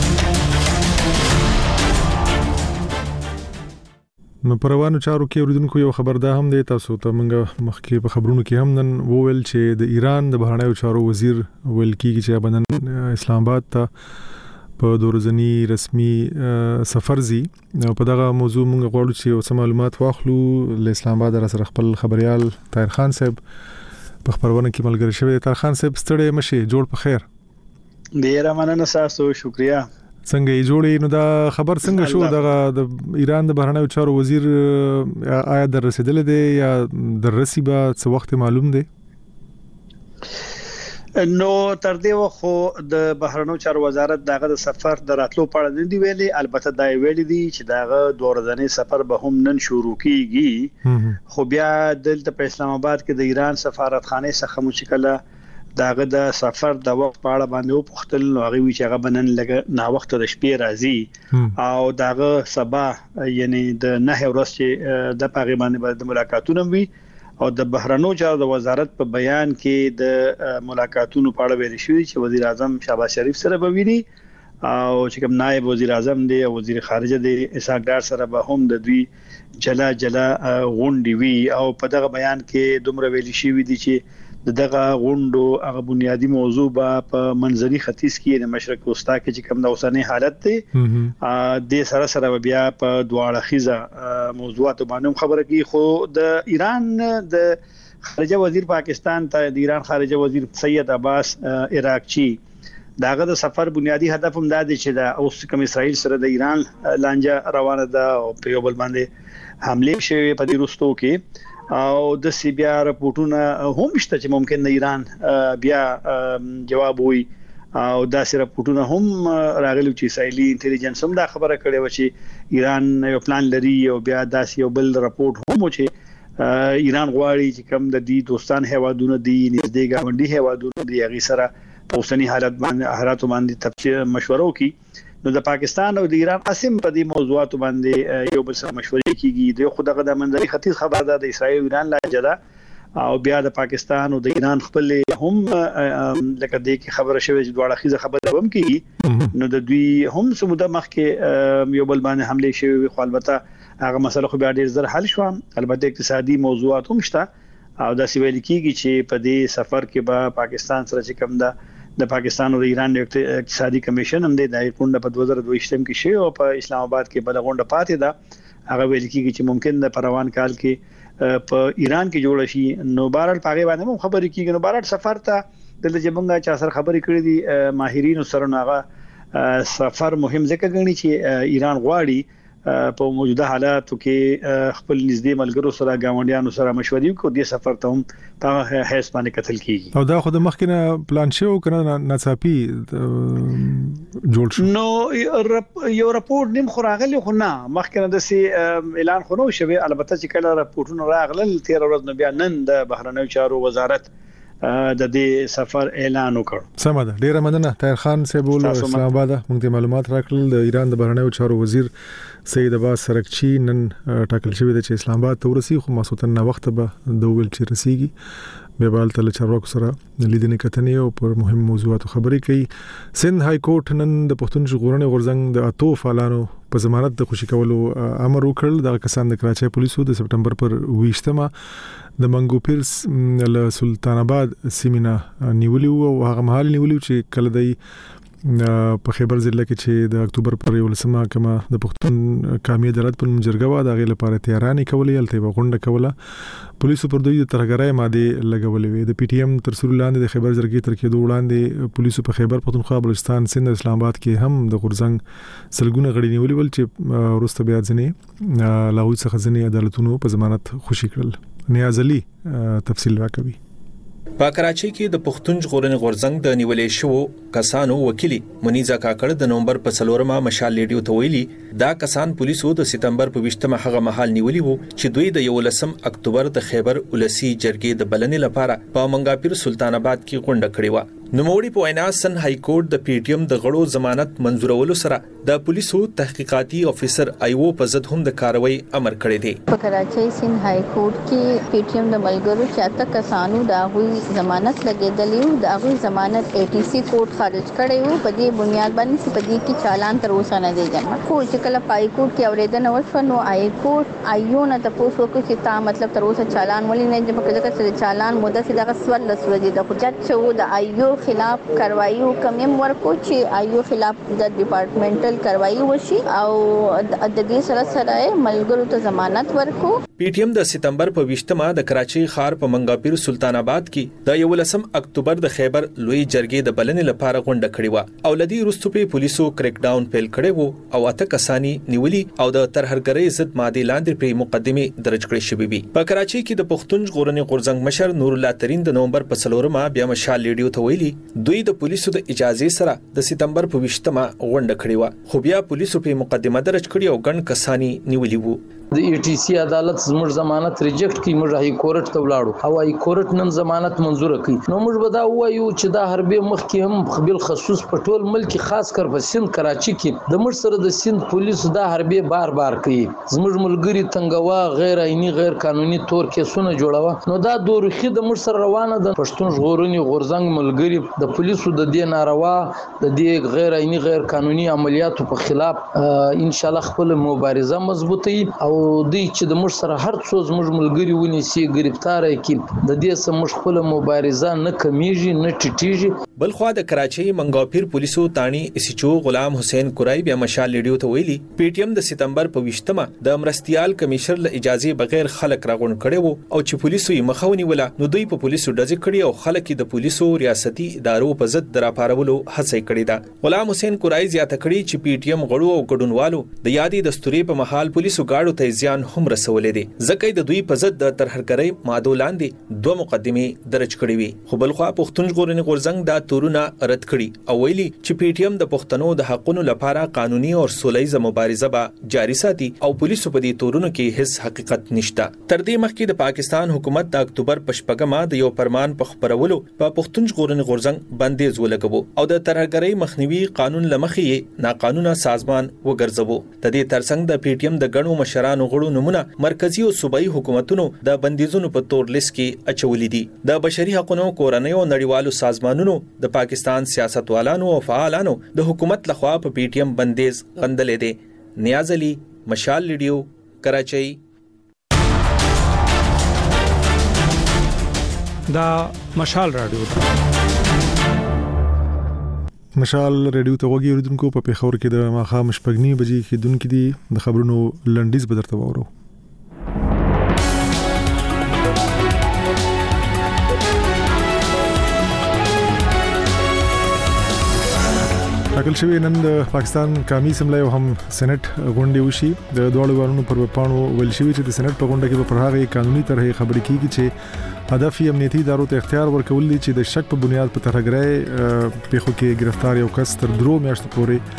نو په روانو چارو کې اوریدونکو یو خبر دا هم دی، تاسو ته موږ مخکې په خبرونو کې هم نن وویل چې د ایران د بهرنیو چارو وزیر ویل کیږي چې بنن اسلام آباد ته په دورزنی رسمي سفر زی. په دغه موضوع موږ غواړو چې اوس معلومات واخلو. له اسلام آباد سره خپل خبريال طاهر خان صاحب په خبرونه کې ملګری شوی. طاهر خان صاحب ستړي مشه، جوړ په خیر. ډیره مننه تاسو، شکریا. څنګه یې جوړې؟ نو دا خبر څنګه شو د ایران د بهرنیو چارو وزیر آیا در رسیدل دی یا در رسی به څه وخت معلوم دی؟ نو تر دې وخت د بهرنیو چارو وزارت دغه د سفر د راتلو په اړه نه دی ویلي. البته دا ویلي دی چې دغه دوه ورځنی سفر به هم نن شروع کیږي خو بیا دلته په اسلام آباد کې د ایران سفارتخانه څخه مشکله داغه د سفر د وخت په اړه باندې وپوښتل نو هغه وی چې هغه بنن لګ نا وخت د شپې راځي او داغه سبا یعنی د نه ورځ چې د پاغي باندې د ملاقاتونه وي او د بهرنیو چارو د وزارت په بیان کې د ملاقاتونو په اړه ویل شوی چې وزیر اعظم شهباز شریف سره به ویني او چې کوم نائب وزیر اعظم دی او وزیر خارجه دی اسحاق ډار سره به هم د دوی جلا غونډي وی او په دغه بیان کې دومره ویل شوی دی چې دغه غونډو هغه بنیادی موضوع په منځري ختیځ کې د مشرق وسطا کې چې کوم د اوسنۍ حالت دی د سره بیا په دواړه خيزه موضوعات باندې خبره کوي. خو د ایران د خارجه وزیر پاکستان ته د ایران خارجه وزیر سید عباس عراقچی داغه د سفر بنیادی هدف هم دا دی چې د اوس کوم اسرائیل سره د ایران لانجه روانه ده او په یو بل باندې حمله شوی په دې وروستو کې او د سی بیا راپورټونه هم شته چې ممکن د ایران بیا جواب وي او دا سره راپورټونه هم راغلي چې اسرائیلي انټيليجنس هم دا خبره کړې و چې ایران یو پلان لري او بیا داسې یو بل راپورټ هم چې ایران غواړي چې کوم د دې دوستان هیوادونو دی نږدې ګاونډي هیوادونو دی هغه سره په اوسنی حالت باندې تفصیل مشورو کوي. نو د پاکستان او د ایران قسم په دې موضوعات باندې یو بل سره مشورې کیږي. د خدغه د منځري ختیځ خبر ده د اسرائیل او ایران لانجه ده او بیا د پاکستان او د ایران خپل هم لکه دې کې خبره شوه چې دواړه خيزه خبره هم کیږي. نو د دوی هم سموده مخکې یو بل باندې حمله شوه خو البته هغه مسله خو بیا ډیر زر حل شو. البته اقتصادي موضوعات هم شته او دا سی ویل کیږي چې په دې سفر کې به پاکستان سره چې کوم ده د پاکستان او ایران د اقتصادي کمیشن هم د غونډه په 2022 کې شوی او په اسلام آباد کې بل غونډه پاتې ده. هغه ویل کیږي چې ممکن د پروان کال کې په ایران کې جوړ شي. نو بهرحال پاګې باندې هم خبرې کیږي. نو بهرحال سفر ته د جمعه چا سره خبرې کړې دي ماهرین سره. هغه سفر مهم ځکه غني چې ایران غواړي په موجوده حالاتو کې خپل نږدې ملګرو سره گاونډیانو سره مشورې وکړي. د سفر ته هم په هیڅ باندې کتل کیږي. او دا خو د مخکنه پلان شو کنه ناڅاپي جوړ شو. نو یو راپورټ نیم خراغلی خو نه مخکنه د سي اعلان خو نو شوی. البته چې کله راپورټونه راغلل 13 ورځې نو بیا نن د بهرنیو چارو وزارت د دې سفر اعلان وکړ. سمه ده. ډیره مننه طاهر خان صاحب ول اسلام آباد موږ ته معلومات راکړل. د ایران د بهرنیو چارو وزیر سید عباس سرکچی نن ټاکل شوی دی چې اسلام آباد ته ورسي. خو ماسوتن نه وخت به د ویل چې رسیږي به بالته له چارواکو سره لیدنې کتنې او پر مهم موضوعاتو خبرې کوي. سند های کورټ نن د پښتون ژغورنې غورځنګ د اتو فعالانو په ضمانت د خوشي کولو امر وکړ. د کسان د کراچۍ پولیسو د سپټمبر پر 20مه د منګو پیر له سلطان آباد سیمینه نیولی او هغه مهال نیولی چې کله د په خیبر ضلع کې چې د اکتوبر پر 11مه کما د پښتون قومي عدالت په جرګه وا د غیر لپاره تیارانی کولې الته غونډه کوله. پولیسو پر دوی د ترګرای ماده لګولې وي. د پی ټی ایم تر سوري لاندې د خیبر جرګې تر کې وړاندې پولیسو په خیبر پختونخوا بلوچستان سند اسلام آباد کې هم د غورځنګ سلګونه غړي نیولې ول چې ورسته بیا ځنې لاهور څخه ځنې عدالتونو په ضمانت خوشي کړل. نیاز علي تفصیل راکوي. په کراچۍ کې د پښتون ژغورنې غورځنګ د نیولې شو کسانو وکیلی منیزا کاکړ د نومبر په 4مه مشال لیډیو ته ویلي دا کسان پولیسو د سپتمبر په 20مه هغه محل نیولي وو چې دوی د 11 اکتوبر د خیبر ولسی جرګې د بلنې لپاره په منګاپیر سلطان آباد کې غونډه کړې و. نوموړي په وینا سن های کورټ د پی ټی ایم د غړو ضمانت منزورولو سره د پولیسو تحقیقاتي افیسر ایو په ضد هم د کاروي امر کړی دی. په کراچۍ سن های کورټ کې پی ټی ایم د ملګرو چاته کسانو دا غوي ضمانت لګیدلی دا غوي ضمانت ای ټی سی کورټ خارج کړی وو. په دې بنیاد باندې چې په دې کې چالان تر اوسه نه دی جمع. خو چې کله پای کورټ کې اوریدنه وشو نو آی کورټ ایو نه تاسو وکړو چې تا مطلب تر اوسه چالان ولې نه جمع کړل. چې چالان موده سي دغه سوال لسوي د حجت شو د ایو خلاف کاروایی حکم ورکو چې ایو خلاف د ډپارټمنټل کاروایی وشي او د دې سره ملګرو ته ضمانت ورکو. پی ټی ایم د سپتمبر په 20مه د کراچۍ ښار په منګاپیر سلطان آباد کې د 11 اکتوبر د خیبر لوی جرګې د بلنې لپاره غونډه کړې و او لدی وروسته په پولیسو کریک ډاون پیل کړی وو او اته کسانی نیولي او د ترهګرۍ ضد ماده لاندې په مقدمه درج کړې شوې وي. په کراچۍ کې د پښتون ژغورنې غورځنګ مشر نور الله ترين د نومبر په 4مه بیا مشال لیډیو ته ویلي دوی د پولیسو د اجازه سره د سپتمبر په 20مه غونډه کړې و خو بیا پولیسو په مقدمه درج کړی او ګڼ کسانی نیولي وو. د ای ټی سی عدالت زموږ ضمانت ریجیکټ کړي. موږ هاي کورټ ته ولاړو او هاي کورټ نن ضمانت منزور کړي. نو موږ به دا وایو چې دا حربي مخکې هم خپل خصوص په ټول ملک خاص کر په سند کراچي کې د موږ سره د سند پولیسو دا حربي بار کوي. زموږ ملګری تنګوا غیر عیني غیر قانوني تور کیسونه جوړوا. نو دا دوروخي د موږ سره روانه د پښتون ژغورنې غورځنګ ملګری د پولیسو د دې ناروا د دې غیر عیني غیر قانوني عملیاتو په خلاف ان شاء الله خپل مبارزه مضبوطی او دوی چې د موږ سره هر څو زموږ ملګری ونیسي گرفتار کړي د دې سم موږ خپل مبارزه نه کمیږي نه ټیټیږي. بلخوا د کراچۍ منګاپیر پولیسو تانی اسچو غلام حسین قرای بیا مشال لیډیو ته ویلي پی ټی ایم د سپتمبر په 20مه د امرستیال کمشنر له اجازه بغیر خلک راغون کړي وو او چې پولیسو یې مخاوني ولا نو دوی په پولیسو ډزې کړي او خلک د پولیسو ریاستي ادارو په ضد دراپارولو هڅه کړې ده. غلام حسین قرای زیاته کړي چې پی ټی ایم غړو او ګډونوالو د یادې دستوري په محل پولیسو گاډو ته ځان هم رسولې دي ځکه د دوی په ضد د ترهګرۍ ماده لاندې دوه مقدمه درج کړې وي. خو بلخوا پښتون ژغورنې غورځنګ دا تورونه رد کړي او ویلي چې پی ټی ایم د پښتنو د حقونو لپاره قانوني او سولهییزه مبارزه به جاري ساتي او پولیسو په دې تورونو کې هیڅ حقیقت نشته. تر دې مخکې د پاکستان حکومت د اکتوبر په 8مه د یو فرمان په خبرولو په پښتون ژغورنې غورځنګ بندیز ولګوو او د ترهګرۍ مخنیوي قانون لمخې ناقانونه سازمان وګرځوو. د دې ترڅنګ د پی ټی ایم د ګڼو مشرانو غړو نمونه مرکزی او صوبایي حکومتونو د بندیزونو په تور لیست کې اچولې دي. د بشري حقوقو کورنۍ او نړیوالو سازمانونو د پاکستان سیاستوالانو او فعالانو د حکومت لخوا په پی ټی ایم بندیز غندلې دي. نیاز علي مشال لیډیو کراچۍ. دا مشال رادیو مشال ریډیو ته وګورئ اوریدونکو په پیښور کې د ماخام شپږنی بجې کې دونکو دي د خبرونو لنډیز بدرته وورو. ټاکل شوی نن د پاکستان قومي اسمبلی او هم سېنات غونډه وشي. د دوه وانونو پر پاڼو ول شوی چې د سېنات په غونډه کې په هغه قانوني طرحه خبرې کیږي چې هدف یې امنیتي ادارو ته اختیار ورکول دي چې د شک په بنیاد په ترهګرۍ پیښو کې گرفتار یو کس تر 2 میاشتو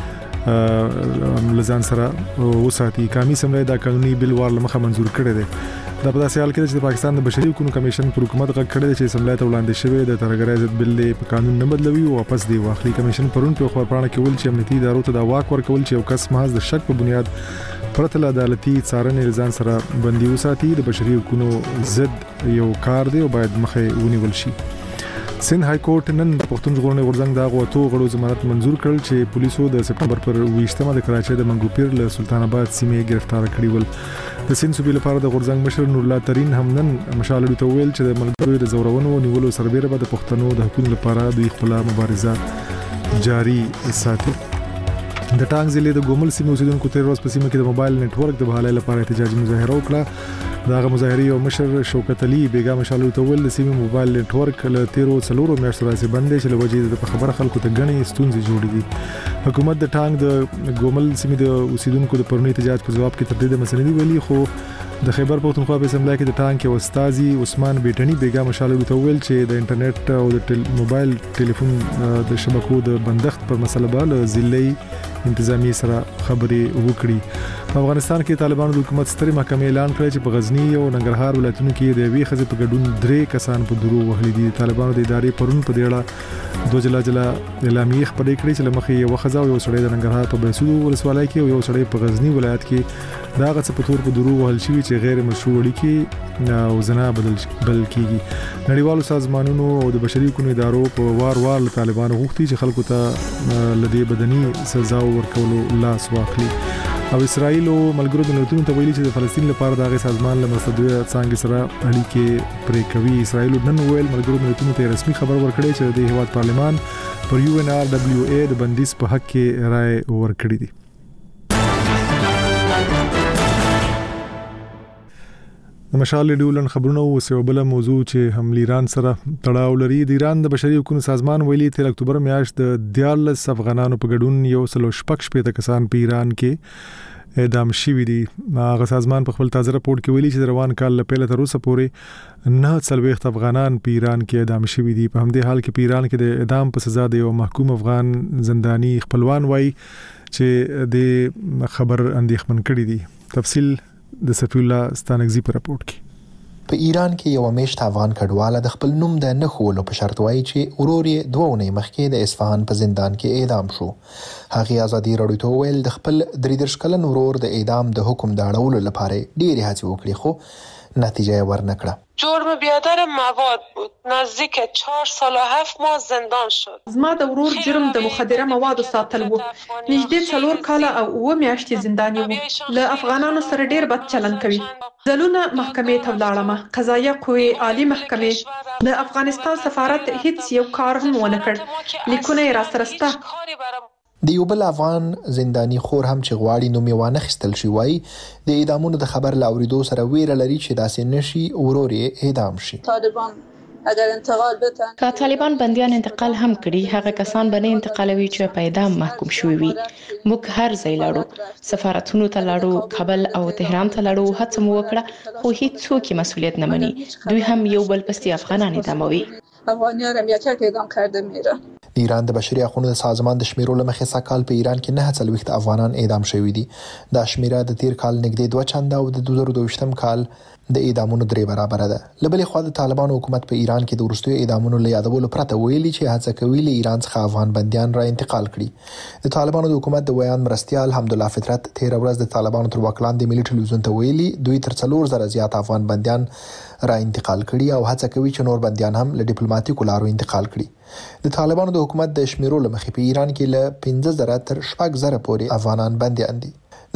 پورې لزان سره وساتي. قومي اسمبلی دا قانوني بل ور لمخه منزور کړی دی. دا په داسې حال کې چې د پاکستان د بشري حقوقو کمیشن پر حکومت غږ کړی چې اسمبلی ته وړاندې شوی د ترهګرۍ ضد بل په قانون نه بدلوي او واپس دی واخلي. کمیشن پرون په خبرپاڼه کې ویل چې امنیتي ادارو ته دا واک ورکول چې یو کس محض د شک په بنیاد پرته له عدالتي څارنې لزان سره بندي وساتي د بشري حقوقو ضد یو کار دی او باید مخه ونیول شي. سند های کورټ نن د پښتون ژغورنې غورځنګ د غوتو غړو ضمانت منزور کړل چې پولیسو د سپتمبر پر 20مه د کراچۍ د منګوپیر له سلطان آباد سیمې گرفتار کړي ول. د سند صوبې لپاره د غورځنګ مشر نور الله ترين هم نن مشال ته ویل چې د ملګرو د زورونو نیولو سربېره به د پښتنو د حقوقو لپاره دوی خپل مبارزه جاری ساتي. د ټانګ ضلع د ګومل سیمې اوسیدونکو تیر ورځ په سیمه کې د موبایل نتورک د بحالۍ لپاره احتجاجي مظاهره وکړه. داغه مظاهره او مشر شوکت علي بیگا مشالو ته ول د سیمې موبایل نتورک له 13 میاشتو راځي بندې چې لوجې د خبره خلکو ته غني ستونزې جوړې دي. حکومت د ټانګ د ګومل سیمې د اوسیدونکو د پرونی احتجاج په جواب کې تردید مسلې دی ویلي. خو د خیبر پختونخوا په اسمبلی کې د ټانګ کې استاذي عثمان بیٹنی بیگا مشالو ته ویل چې د انټرنیټ او د موبایل ټلیفون د شبکو د بندښت پر مسله باندې ضلعي انتظامی سره خبرې وکړي. په افغانستان کې طالبانو د حکومت سترې محکمې اعلان کړی چې په غزنی او ننګرهار ولایتونو کې د وی خزې په ګډون 3 کسان په درو وهلي دي. طالبانو د ادارې پرون په دیړه 2 جلا اعلامیه خبرې کړې چې لمخې یو خزا او یو سړی د ننګرهار په بهسود ولسوالۍ کې او یو سړی په غزنی ولایت کې دا غڅ په تور په درو وهل شوی چې غیر مشروع اړیکې او زنا بل کیږي. نړیوالو سازمانونو او د بشري حقوقو ادارو په وار طالبانو غوښتي چې خلکو ته لدی بدني سزا ورکولو لاس واخلي. او اسرائیل او ملګرو ملتونو ته ویلي چې د فلسطین لپاره دغه سازمان له مستدوی څنګه سره اړیکې پرې کوي. اسرائیل نن ویل ملګرو ملتونو ته رسمي خبر ورکړی چې د هیواد پارلمان پر UNRWA د بندیز په حق کې رائے ورکړی دی. د مشال ډیولن خبرونه او سیوبله موضوع چې هم ایران سره تړاو لري. د ایران د بشري حقوقو سازمان ویلي تیر اکتوبر میاشت د 14 افغانانو په ګډون یو سلو شپږ کسان په ایران کې اعدام شوي دي. هغه سازمان په خپل تازه راپور کې ویلي چې د روان کال له پیله تر اوسه پورې 9 افغانان په ایران کې اعدام شوي دي. په همدې حال کې په ایران کې د اعدام په سزا د یو محکوم افغان زنداني خپلوان وایي چې د خبر اندېښمن کړي دي. تفصیل د صفی الله ستانګزی په راپورټ کې. په ایران کې یو میشت افغان کډواله د خپل نوم د نه خولو په شرط وایي چې ورور یې 2 ونې مخکې د اصفهان په زندان کې اعدام شو. هغه ازادي راډیو ته ویل د خپل 3 کلن ورور د اعدام د حکم د اړولو لپاره ډېرې هڅې وکړې خو نتیجه یې ورنکړه. جرم بیادر مواد بود. نزدیک 4 سال و 7 ماه زندان شد. زما د ورور جرم د مخدره موادو ساتل وو. نږدې 4 کاله او 9 میاشتې زنداني وو. له افغانانو سره ډېر بد چلند کوي. ځلونه محکمې ته ولاړم. قضایه قوې عالی محکمې د افغانستان سفارت هیڅ یو کار هم ونه کړ. لیکونه یې را سره سته. د یو بل افغان زنداني خور هم چې غواړي نوم یې وانه خستل شي وایي د اعدامونو د خبر لاوریدو سره ویره لري چې داسې نشي ورور یې اعدام شي. طالبان اگر انتقال بتن که طالبان بندیان انتقال هم کړي هغه کسان به نه انتقالوي چې په اعدام محکوم شوي وي. موږ هر ځای لاړو، سفارتونو ته لاړو، کابل او تهران ته لاړو، هڅه مو وکړه خو هیڅ څوک مسؤلیت نه مني. دوی هم یو بل پسې افغانان اعداموي. افغانیان هم یک اعدام کرده میره. ایران د بشري حقوقو سازمان د شمیرو لمخې سکهال په ایران کې 9 افغانان اعدام شوي دي. دا شمیره د تیر کال نږدې 2 چنده او د 2022م کال د اعدامونو 3 برابر ده. لبلې خو د طالبان حکومت په ایران کې د ورستیو اعدامونو له یادولو پرته ویلي چې هڅه کوي له ایران څخه افغان بنديان را انتقال کړي. د طالبانو د حکومت د ویان مرستيال حمدالله فطرت 13 ورځ د طالبانو تر وکلان د ملي ټلویزیون ته ویلي دوی تر 4000 زیات افغان بنديان را انتقال کړي او هڅه کوي چې نور بنديان هم له ډیپلوماټیکو لارو انتقال کړي. د طالبانو د حکومت د شمیرو لمخې په ایران کې له 15000 تر 7000 پورې افغانان بنديان دي.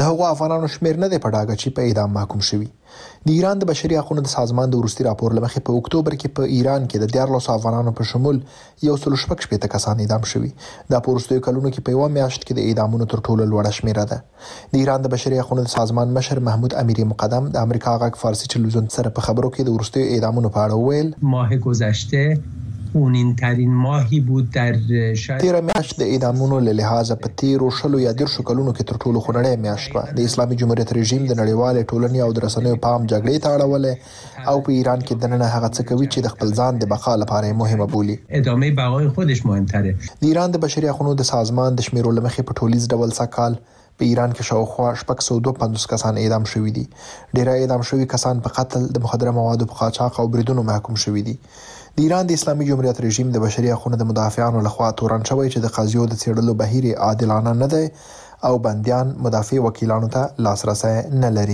د هغو افغانانو شمیر نه دی په ډاګه چې په اعدام محکوم شوي. د ایران د بشري حقوقو د سازمان د وروستي راپور له مخې په اکتوبر کې په ایران کې د 14 افغانانو په شمول 116 کسان اعدام شوي. دا په وروستیو کلونو کې په یوه میاشت کې د اعدامونو تر ټولو لوړه شمیره ده. د ایران د بشري حقوقو د سازمان مشر محمود امیری مقدم د امریکا غږ فارسی تلویزیون سره په خبرو کې د وروستیو اعدامونو په اړه وویل ماه گذشته خونین ترین ماهی بود در تیر میاشت د اعدامونو له لحاظه په تیرو شلو یا دیرشو کلونو کې تر ټولو خونړۍ میاشت وه. د اسلامي جمهوریت رژیم د نړیوالې ټولنې او د رسنیو پام جګړې ته اړولی او په ایران کې دننه هغه څه کوي چې د خپل ځان د بقا لپاره مهمه بولي. ادامه بقای خودش مهمتره. د ایران د بشري حقوقو د سازمان د شمیرو له مخې په ټولیز ډول سږ په ایران کې شاوخوا 652 کسان اعدام شوي دي. ډیری اعدام شوي کسان په قتل، د مخدره موادو په قاچاق او بریدونو محکوم شوي دي. د ایران د اسلامي جمهوریت رژیم د بشري حقوقو د مدافعانو لخوا تورن شوی چې د قضیو د څېړلو بهیر عادلانه نه دی او بندیان مدافع وکیلانو ته لاسرسی نه لري.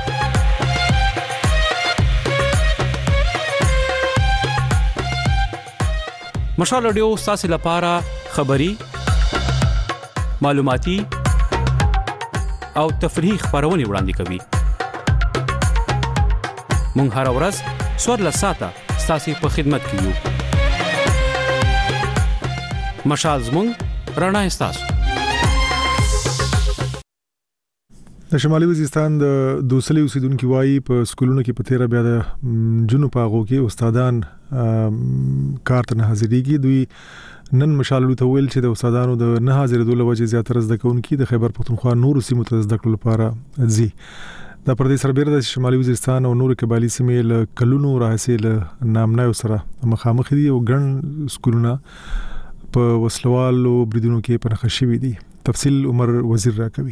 مشال رادیو ستاسو لپاره خبري، معلوماتي او تفریحي خبرونه وړاندې کوي. مونږ هر ورځ 14 ساعته ستاسو په خدمت کې یو. مشال زموږ رڼا ستاسو. د شمالي وزیرستان د دوسلي اوسیدونکو وایي په سکولونو کې په تیر بیا د جنو پاغو کې استادان کار ته نه حاضرېږي. دوی نن مشالو ته ویل چې د استادانو د نه حاضرېدو له وجې زیاتره زده کوونکي د خیبر پختونخوا نورو سیمو ته زده کړو لپاره ځي. دا پر دې سربېره د شمالي وزیرستان او نورو قبایلي سیمې له کلونو راهیسې له نامنایو سره مخامخ دي او ګڼ سکولونه په وسلوالو بریدونو کې پنهخ شوي دي. تفصیل عمر وزیر راکوي.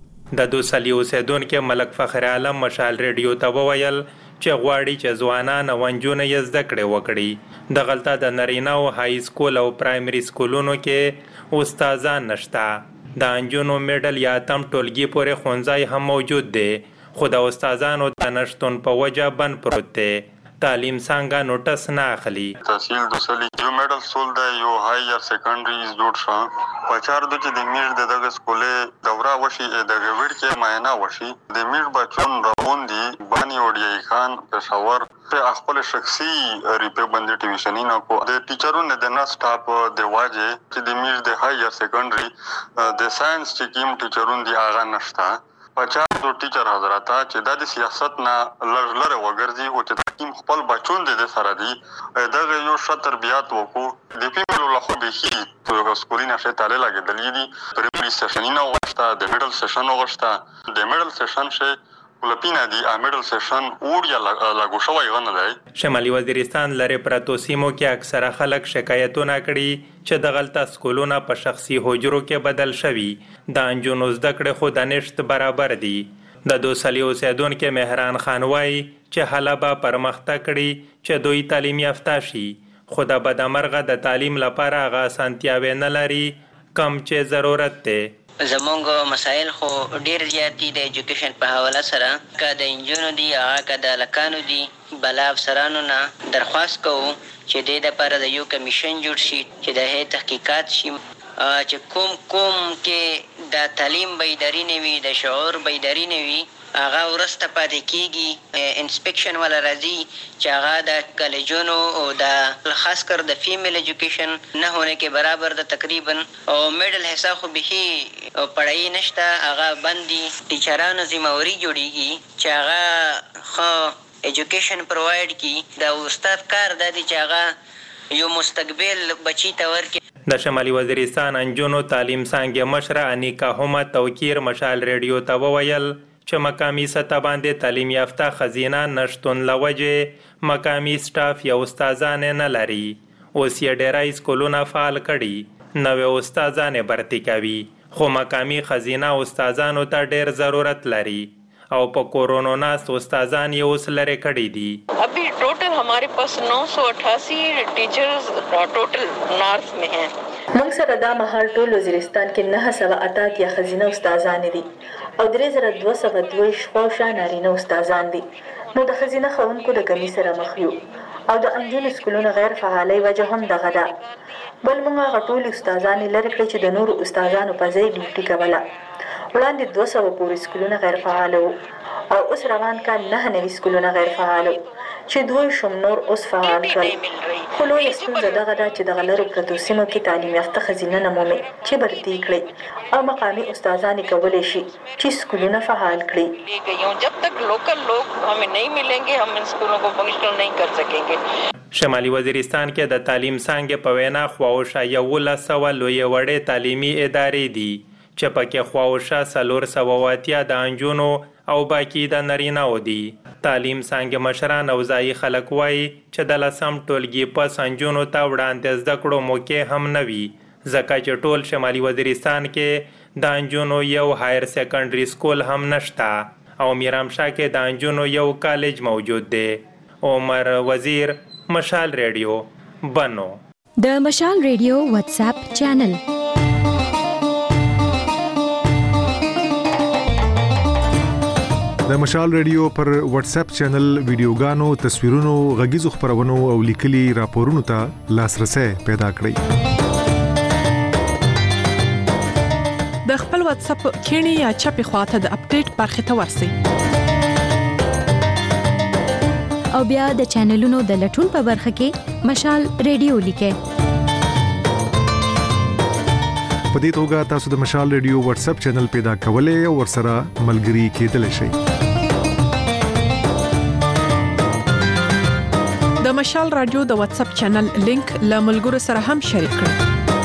د دوسلي اوسیدونکو ملک فخر عالم مشال ریډیو ته وویل چې غواړي چې ځوانان او نجونې یې زده کړې وکړي. دغلته د نارینه او های سکول او پرایمري سکولونو کې استادان نشته. د نجونو میډل یا تم ټولګي پورې ښوونځی هم موجود دی، خو د استادانو د نشتون په وجه بند پروت دی. تعلیم څنګه نوټس نه اخلي. تحصیل دوسلی یو میډل سول دی، یو های یا سیکنډري از جوړ شو. پچار د چې د میر دغه سکولې دوره وشي د غوړ کې معاینه وشي. د میر بچون روندي بانی وړي خان پېښور په خپل شخصي ریپه باندې ټیوشنینه کو د ټیچرونو د نه سټاپ د واجه چې د میر د های یا سیکنډري د ساينس چې کوم ټیچرون دی هغه نشته. پچار د ټیچر حضرات چې د سیاست نه لږ وګرځي او چې تکیم خپل بچون د سره دی دغه یو ښه تربیات وکړو. د پیملو له خو به هي تو سکولینه شته تعالی لګیدلې دي. پرایمري سیشنینه وغوښته، د میډل سیشن وغوښته. د میډل سیشن شه ولپینا دی میډل سیشن اوریا لاګو شوی غنه دی. شمالي وزیرستان لري پراتو سیمو کې اکثره خلک شکایتونه کړي چې د غلطه سکولونه په شخصي حجرو کې بدل شوي. د انجونو زده کړې خو د نشت برابر دي. د دوسلي اوسیدونکو مهران خان وایي چې حلبه پرمختګ کړي چې دوی تعلیم یافته شي، خو د بدمرغه د تعلیم لپاره هغه اسانتیاوې نه لري کم چې ضرورت دی. زمونږ مسایل خو ډیر زیات دي د ایجوکیشن په حواله سره. که د انجونو دي هغه که د هلکانو دي، بلا افسرانو نه درخواست کوو چې دې دپاره د یو کمیشن جوړ شي چې د هغې تحقیقات شي چې کوم کې د تعلیم بیداري نه وي، د شعور بیداري نه وي، هغه ورسته پاتې کیږي. انسپیکشن ولا راځي چې هغه د کالجونو او د خاص کر د فیمیل ایجوکیشن نه ہونے کے برابر د تقریبا او میډل حصہ خو به پڑھائی نشته، هغه بندي. ټیچرانو ذمہواری جوړیږي چې هغه خو ایجوکیشن پرووایډ کی. د استاد کار د دې چې هغه یو مستقبل بچی ته ورکړي. د شمالي وزیرستان انجونو تعلیم څانګې مشره انیکا همت توکیر مشال ریډیو ته وویل چې مقامی سطح باندې تعلیم یافته خزینه نشتون لوجه مقامی سټاف یا استادان نه لري. اوس یې ډیری سکولونه فعال کړي، نوې استادان برتی کوي، خو مقامی خزینه استادانو ته ډیر ضرورت لري او په کورونا ناست استادان یې اوس لري کړي دي. अभी टोटल हमारे पास 988 teachers total north में हैं. موږ سره دا مهال ټول وزیرستان کې 988 یا خزینه استادان دي او 3202 شخوشا نارینه استادان دي. نو د خزینه خونکو د کمی سره مخ یو او د انجونو سکولونو غیر فعالي وجه هم دغه ده. بل موږ غټول استادان لري کړی چې د نورو استادانو په ځای ډیوټي کوله وړاندې 200 پورې سکولونه غیر فعال وو او اوس روان کال 9 نوي سکولونه غیر فعال وو چې دوی شوم نور اوس فعال کړل. خو لویه ستونزه دغه ده چې دغه لرو پرتو سیمو کې تعلیم یافته ښځینه نه مومي چې برتي کړي او مقامي استادان کولی شي چې سکولونه فعال کړي. जब तक लोकल लोग हमें नहीं मिलेंगे हम इन स्कूलों को फंक्शनल नहीं कर सकेंगे. شمالي وزیرستان کې د تعلیم څانګې په وینا خواوشا 1100 لوی وړې تعلیمي ادارې دي چې پکې خواوشا 480 د انجونو او باقی د نارینه‌و دي. تعلیم څانګې مشران او ځایي خلک وایي چې د لسم ټولګي پس انجونو ته وړاندې زده کړو موقع هم نه وي ځکه چې ټول شمالي وزیرستان کې د انجونو یو هایر سیکنډري سکول هم نشته او میرامشاه کې د انجونو یو کالج موجود دی. عمر وزیر، مشال ریډیو، بنو. د مشال ریډیو واتس اپ چینل. د مشال ریډیو پر واتس اپ چینل ویډیوګانو، تصویرونو، غږیزو خبرونو او لیکلي راپورونو ته لاسرسي پیدا کړئ. د خپل واتس اپ کینی یا چپی خواته د اپډیټ برخه ته ورسئ او بیا د چینلونو د لټون په برخه کې مشال ریډیو لیکئ. په دې توګه تاسو د مشال ریډیو واتس اپ چینل پیدا کولای او ورسره ملګري کېدلی شئ. د مشال رادیو د واتس اپ چینل لینک له ملګرو سره هم شریک کړئ.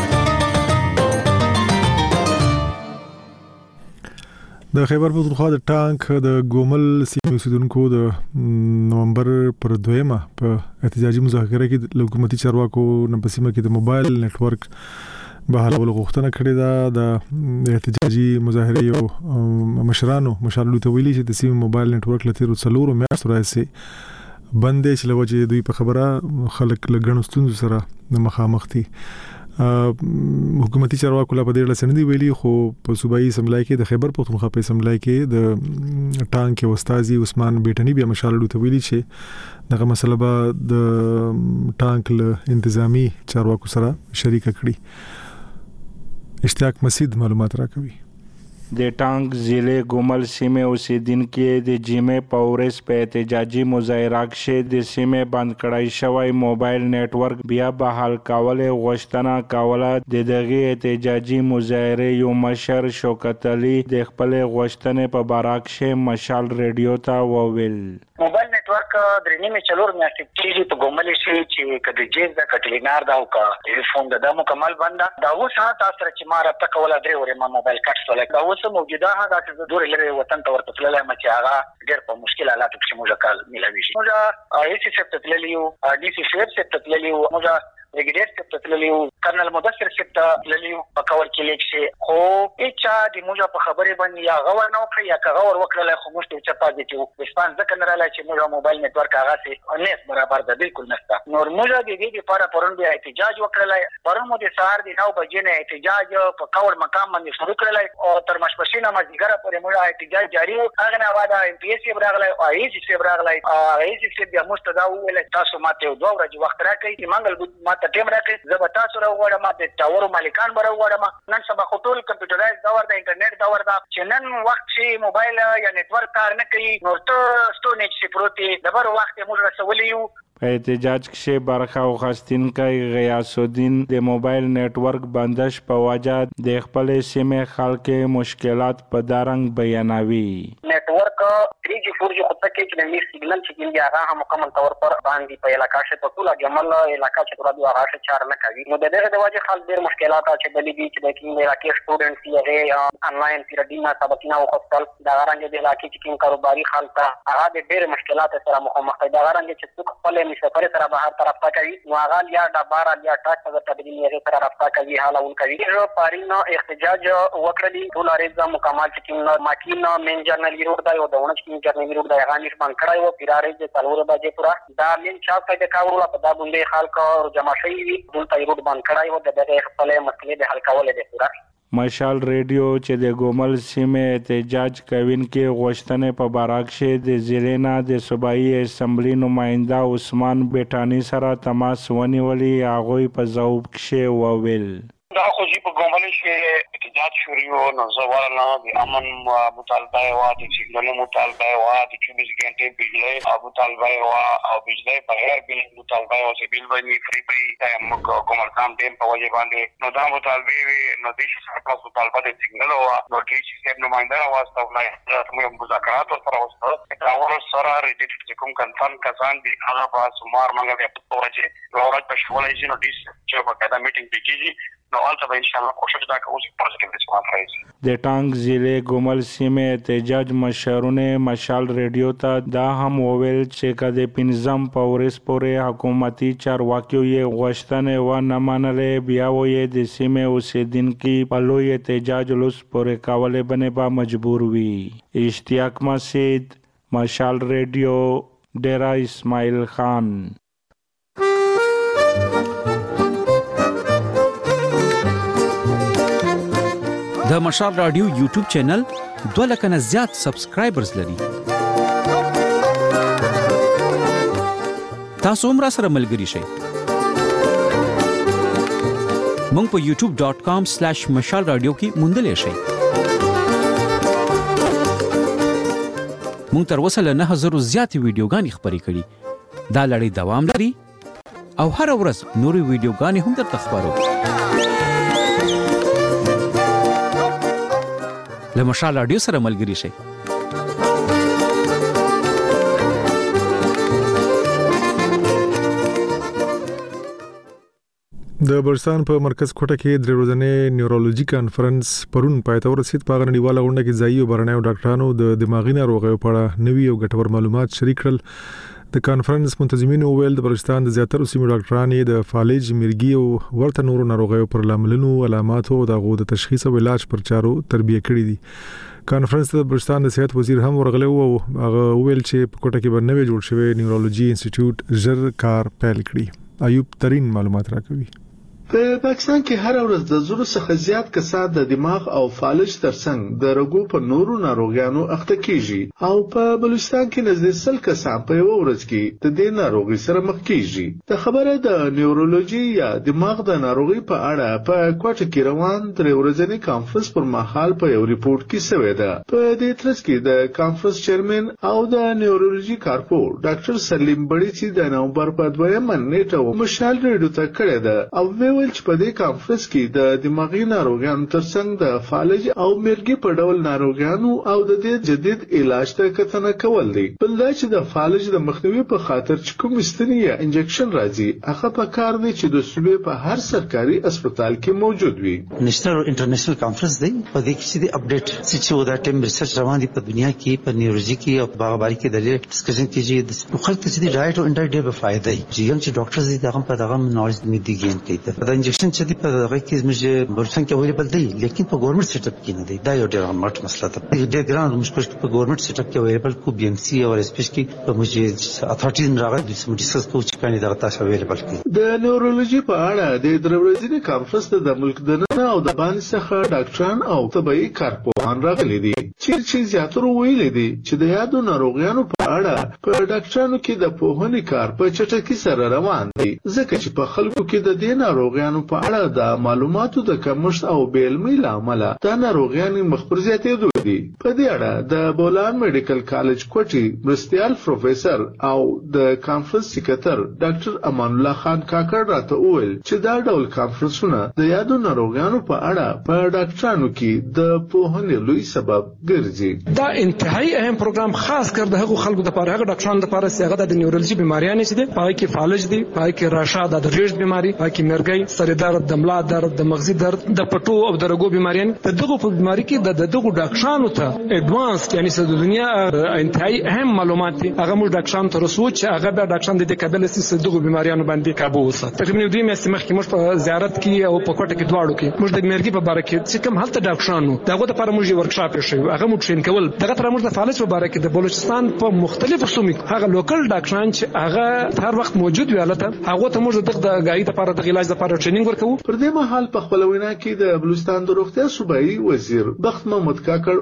د خیبر پختونخوا د ټانک د ګومل سیمې اوسیدونکو د نومبر پر 2 په احتجاجي مذاکره کې د حکومتي چارواکو نه په سیمه کې د موبایل نتورک بحالول غوښتنه کړې ده. د احتجاجي مظاهره یو مشرانو ته ویلي چې د سیمې موبایل نتورک لته 4 میاشتو راځي بندې چې لوجه دوی په خبره خلک لګڼو ستونزو سره مخامخ دي. حکومتي چارواکو لا په دې اړه سندې ویلي خو په صوبایي اسمبلی کې د خیبر پختونخوا په اسمبلی کې د ټانک استاذي عثمان بیٹنی بیا مشال ته ویلي چې دغه مسله به د ټانک له انتظامی چارواکو سره شریک کړي. اشتیاق مسید معلومات راکوي. د ټانک ضلع ګومل سیمې اوسیدونکو د جمعې په ورځ په احتجاجي مظاهره کې د سیمې بند کړای شوی موبایل نتورک بیا بحال کول غوښتنه کوله. د دغه احتجاجي مظاهره یو مشر شوکت علي د خپل غوښتنې په باره کې مشال ریډیو ته وویل. موبایل نتورک درې نیمه 4 میاشتې کېږي په ګومل شي چې کله جیز د کټلینار دا او کا ټلیفون د مکمل بند دا اوس تاسو سره چې ما رابطه کوله درې ورې ما موبایل کټ سره دا اوس موجوده هغه چې د دورې لري وطن ته ورته تللای ما چې هغه ډېر په مشکل حالاتو کې موږ کال ملوي شي. موږ ایسي سپت تللیو ډي سی شیب سپت تللیو موږ رګډیر سپت تللیو کرنل مدثر سپت تللیو په کور کې لیک شي خو اچا د موږ په خبرې باندې یا غوړ نه وکړي یا غوړ وکړل خو موږ ته چې پاتې چې وسپان ځکه نه راځي چې موږ موبایل نتورک هغه سي نس برابر ده بالکل نشته. نور موږ د دې لپاره پرون بیا احتجاج وکړل. پرون مو د سهار د 9 بجې نه احتجاج په کور مقام باندې شروع کړل او تر مشپښینه مازیګر پورې موږ احتجاج جاری و. هغه نه واده ام پی اس راغلی او ای سی راغلی ای سی بیا مستدا ویل تاسو ماته 2 ورځې وخت راکړئ چې منګل ماته ټیم راکړئ زه به تاسو راوړم د ټاور مالکان به راوړم. نن سبا خو ټول کمپیوټرایز دور د انټرنیټ دور دا چې نن وخت چې موبایل یا نتورک کار نه کوي نو ته سټونیج سي پروتي دبر وخت موږ رسولي یو. په احتجاج کې برخه واخیستونکي غیاث الدین د موبایل نتورک بندش په وجه د خپل سیمې خلک مشکلات په دارنګ بیانوي. نتورک 3G 4G خو تکي چې د سیګنل چې کیږي هغه هم مکمل تور پر باندې په علاقې کې په ټول جمل علاقې چې تر دغه هغه چار نه کوي نو د دې د وجه خلک ډېر مشکلات چې د دې چې د کوم علاقې سټوډنټ یې انلاین پیرډینا سبقونه او خپل د غرانګ د علاقې چې کوم کاروباري خلک هغه ډېر مشکلات سره مخامخ دي. د غرانګ چې خپل مسافر سره بهر طرف ته کوي نو هغه یا د بار یا ټاک ته تبدیلی هغه سره رابطه کوي حالون کوي. یو پارینو احتجاج وکړلی ټول اړیزه مکمل چې کوم ماکینو مین جرنل روډ دا یو دونه چې جرنل روډ دا هغه نش باندې کړای و پیراره چې څلور بجې پورا دا مین چا په کاورو په دا باندې خلک جمع شوي وي دلته روډ باندې کړای و د دغه خپل مسلې د حل کول دي پورا. مشال ریډیو چې د ګومل سیمې احتجاج کوونکي غوښتنې په باره کې د ضلع نه د صوبایي اسمبلی نماینده عثمان بیٹانی سره تماس ونیولي. هغوی په ځواب کې وویل دا خو چې په ګومل کې زیات شوریو نو زوالنا د امن مطالبه وا د سیګنال مطالبه وا د 24 غنټه بجلی او مطالبه وا او بجلی بغیر بل مطالبه وا چې بل باندې فری پي موږ کومرکان دیم په وجه باندې نو دا مطالبه نو د شرکت مطالبه د سیګنال وا نو کې چې نمائنده واسطه نه موږ مذاکرات سره واسطه دا ور سره ریډیټ کوم کنفرم کسان دي هغه په سمار منګه په وجه لورج په شولای شي نو دیس چې په دا میټینګ پیږي نو البته به ان شاء الله کوشش دا کوو چې پروژه کې څه راځي د ټانګ ضلع ګومل سیمه احتجاج مشرونه مشال ریډیو ته دا هم وویل چې کله پنځم پورس پورې حکومتي چارواکیو یې غوښتنه و نه منلې بیا وې د سیمه اوسیدونکو په لوی احتجاج لوس پورې کاوله باندې با مجبور وي اشتیاق مسجد مشال ریډیو ډیرا اسماعیل خان د مشال رادیو یوټیوب چینل 2 لک نه زیات سبسکرایبرز لري. تاسو هم را سره ملګري شئ. مونږ په youtube.com/mashalradio کې موندلې شئ. مونږ تر اوسه له 9000 زیات ویډیوګانې خپرې کړي. دا لړۍ دوام لري او هر ورځ نورې ویډیوګانې هم درته خپرو. له مشال رادیو سره ملګري شئ. د برستان په مرکز کوټه کې د ورځنې نیورولوژي کانفرنس پرون پای ته ورسید. په غنډیواله غونډه کې ځایي او بهرنیو ډاکټرانو د دماغي ناروغیو په اړه نوي او ګټور معلومات شریک کړل. د کانفرنس منتظمینو ویل د برستان د زیاتره سیمو ډاکټرانو د فالج مرګي او ورته نورو ناروغیو پر لاملونو علاماتو او د غوډ تشخیص او علاج پر چارو تربیه کړې دي. کانفرنس د برستان د صحت وزیر هم ورغلی او هغه ویل چې په کوټه کې باندې جوړ شوی نیورولوژي انسټیټیوټ زر کار پیل کړي. ایوب ترين معلومات راکوي. په پاکستان کې هر ورځ د زرو څخه زیات کسان د دماغ او فالج ترڅنګ د رګو په نورو ناروغیانو اخته کیږي او په بلوچستان کې نږدې 100 کسان په یو ورځ کې د دې ناروغي سره مخ کیږي. د خبره د نیورولوژي یا دماغ د ناروغي په اړه په کوټه کې روان د ورځنی کانفرنس پر مهال په یو ریپورت کې شوې ده. په دې ترڅ کې د کانفرنس چیرمن او د نیورولوژي کارپور ډاکټر سلیم بړی چې د نومبر په 2 نیټه مشال ریډیو ته کړی ده او ویل چې په دې کانفرنس کې د دماغي ناروغیانو ترڅنګ د فالج او مرګي په ډول ناروغیانو او د دې جدید علاج ته کتنه کول دي. بل دا چې د فالج د مخنیوي په خاطر چې کوم ستنې یا انجکشن راځي هغه په کار دی چې د صوبې په هر سرکاري هسپتال کې موجود وي. نېشنل او انټرنیشنل کانفرنس دی په دې کې چې د اپډیټ چې دا ټیم ریسرچ روان دي په دنیا کې په نیورولوژي کې او باغباري کې د ډسکشن کېږي د خلکو چې د ډایټ او انډایټ ډېر فائدې دي چې یم چې ډاکټر دې دغه په دغه نالج می دي ګین کوي. دا انجکشن چې دی په دغه کې زموږ برسن کې اویلیبل دی لیکن په ګورنمنت سیټ اپ کې نه دی. دا یو ډېر مارټ مسله ده. ډېر ګران مشکل په ګورنمنت سیټ اپ کې اویلیبل کو بي ام سي او اسپیش کې په موږ اتھارټیز راغلي د سم ډیسکس کو چې کاني دغه تاسو اویلیبل کې. د نیورولوژي په اړه د درورځي کانفرنس د ملک دننه او د باندې څخه ډاکټران او طبي کارپوهان راغلي دي چې زیاتره ویل دي چې د یادو ناروغیانو په اړه په ډاکټرانو کې د پوهنې کار په چټکۍ سره روان دي ځکه چې په خلکو کې د دې ناروغیانو په اړه د معلوماتو د کمښت او بیلمۍ لامل د ناروغیانو مخبر زیاتېدو دي. په دې اړه د بولان میډیکل کالج کوټي مرستيال پروفیسور او د کانفرنس سکرټر ډاکټر امان الله خان کاکړ راته وویل چې دا ډول کانفرنسونه د یادو ناروغیانو په اړه په ډاکټرانو کې د پوهنې لوی سبب ګرځي. دا انتهایی اهم پروګرام خاص کر د هغو خلکو لپاره هغه ډاکټرانو لپاره چې هغه د نیورولوژي بیماریانې چې دي پای کې فالج دي پای کې راشه د ریډ بیماری پای کې مرګي سر درد د ملا درد د مغزي درد د پټو او د رګو بیماریان د دغه په بیماری کې د دغه ډاکټرانو ته اډوانس یعنی د دنیا انتهایی اهم معلومات دي هغه موږ ډاکټرانو ته رسو چې هغه به ډاکټران د قابل سي دغه بیماریانو باندې قابو وساتي. تقریبا 2 میاشتې مخکې موږ په زیارت کې او په کوټه کې دواړو کې موږ د مرګي په اړه کې چې کوم هلته ډاکټرانو دغه لپاره موږ ورکشاپ شوی هغه موږ ټرین کول دغه تر موږ د فالج په اړه کې د بلوچستان په مختلفو سیمو هغه لوکل ډاکټران چې هغه هر وخت موجود وي هلته هغه ته موږ د غاړي لپاره د علاج لپاره ټریننګ ورکوو. پر دې مهال په خپل وینا کې د بلوچستان د روغتیا صوبایي وزیر بخت محمد کاکړ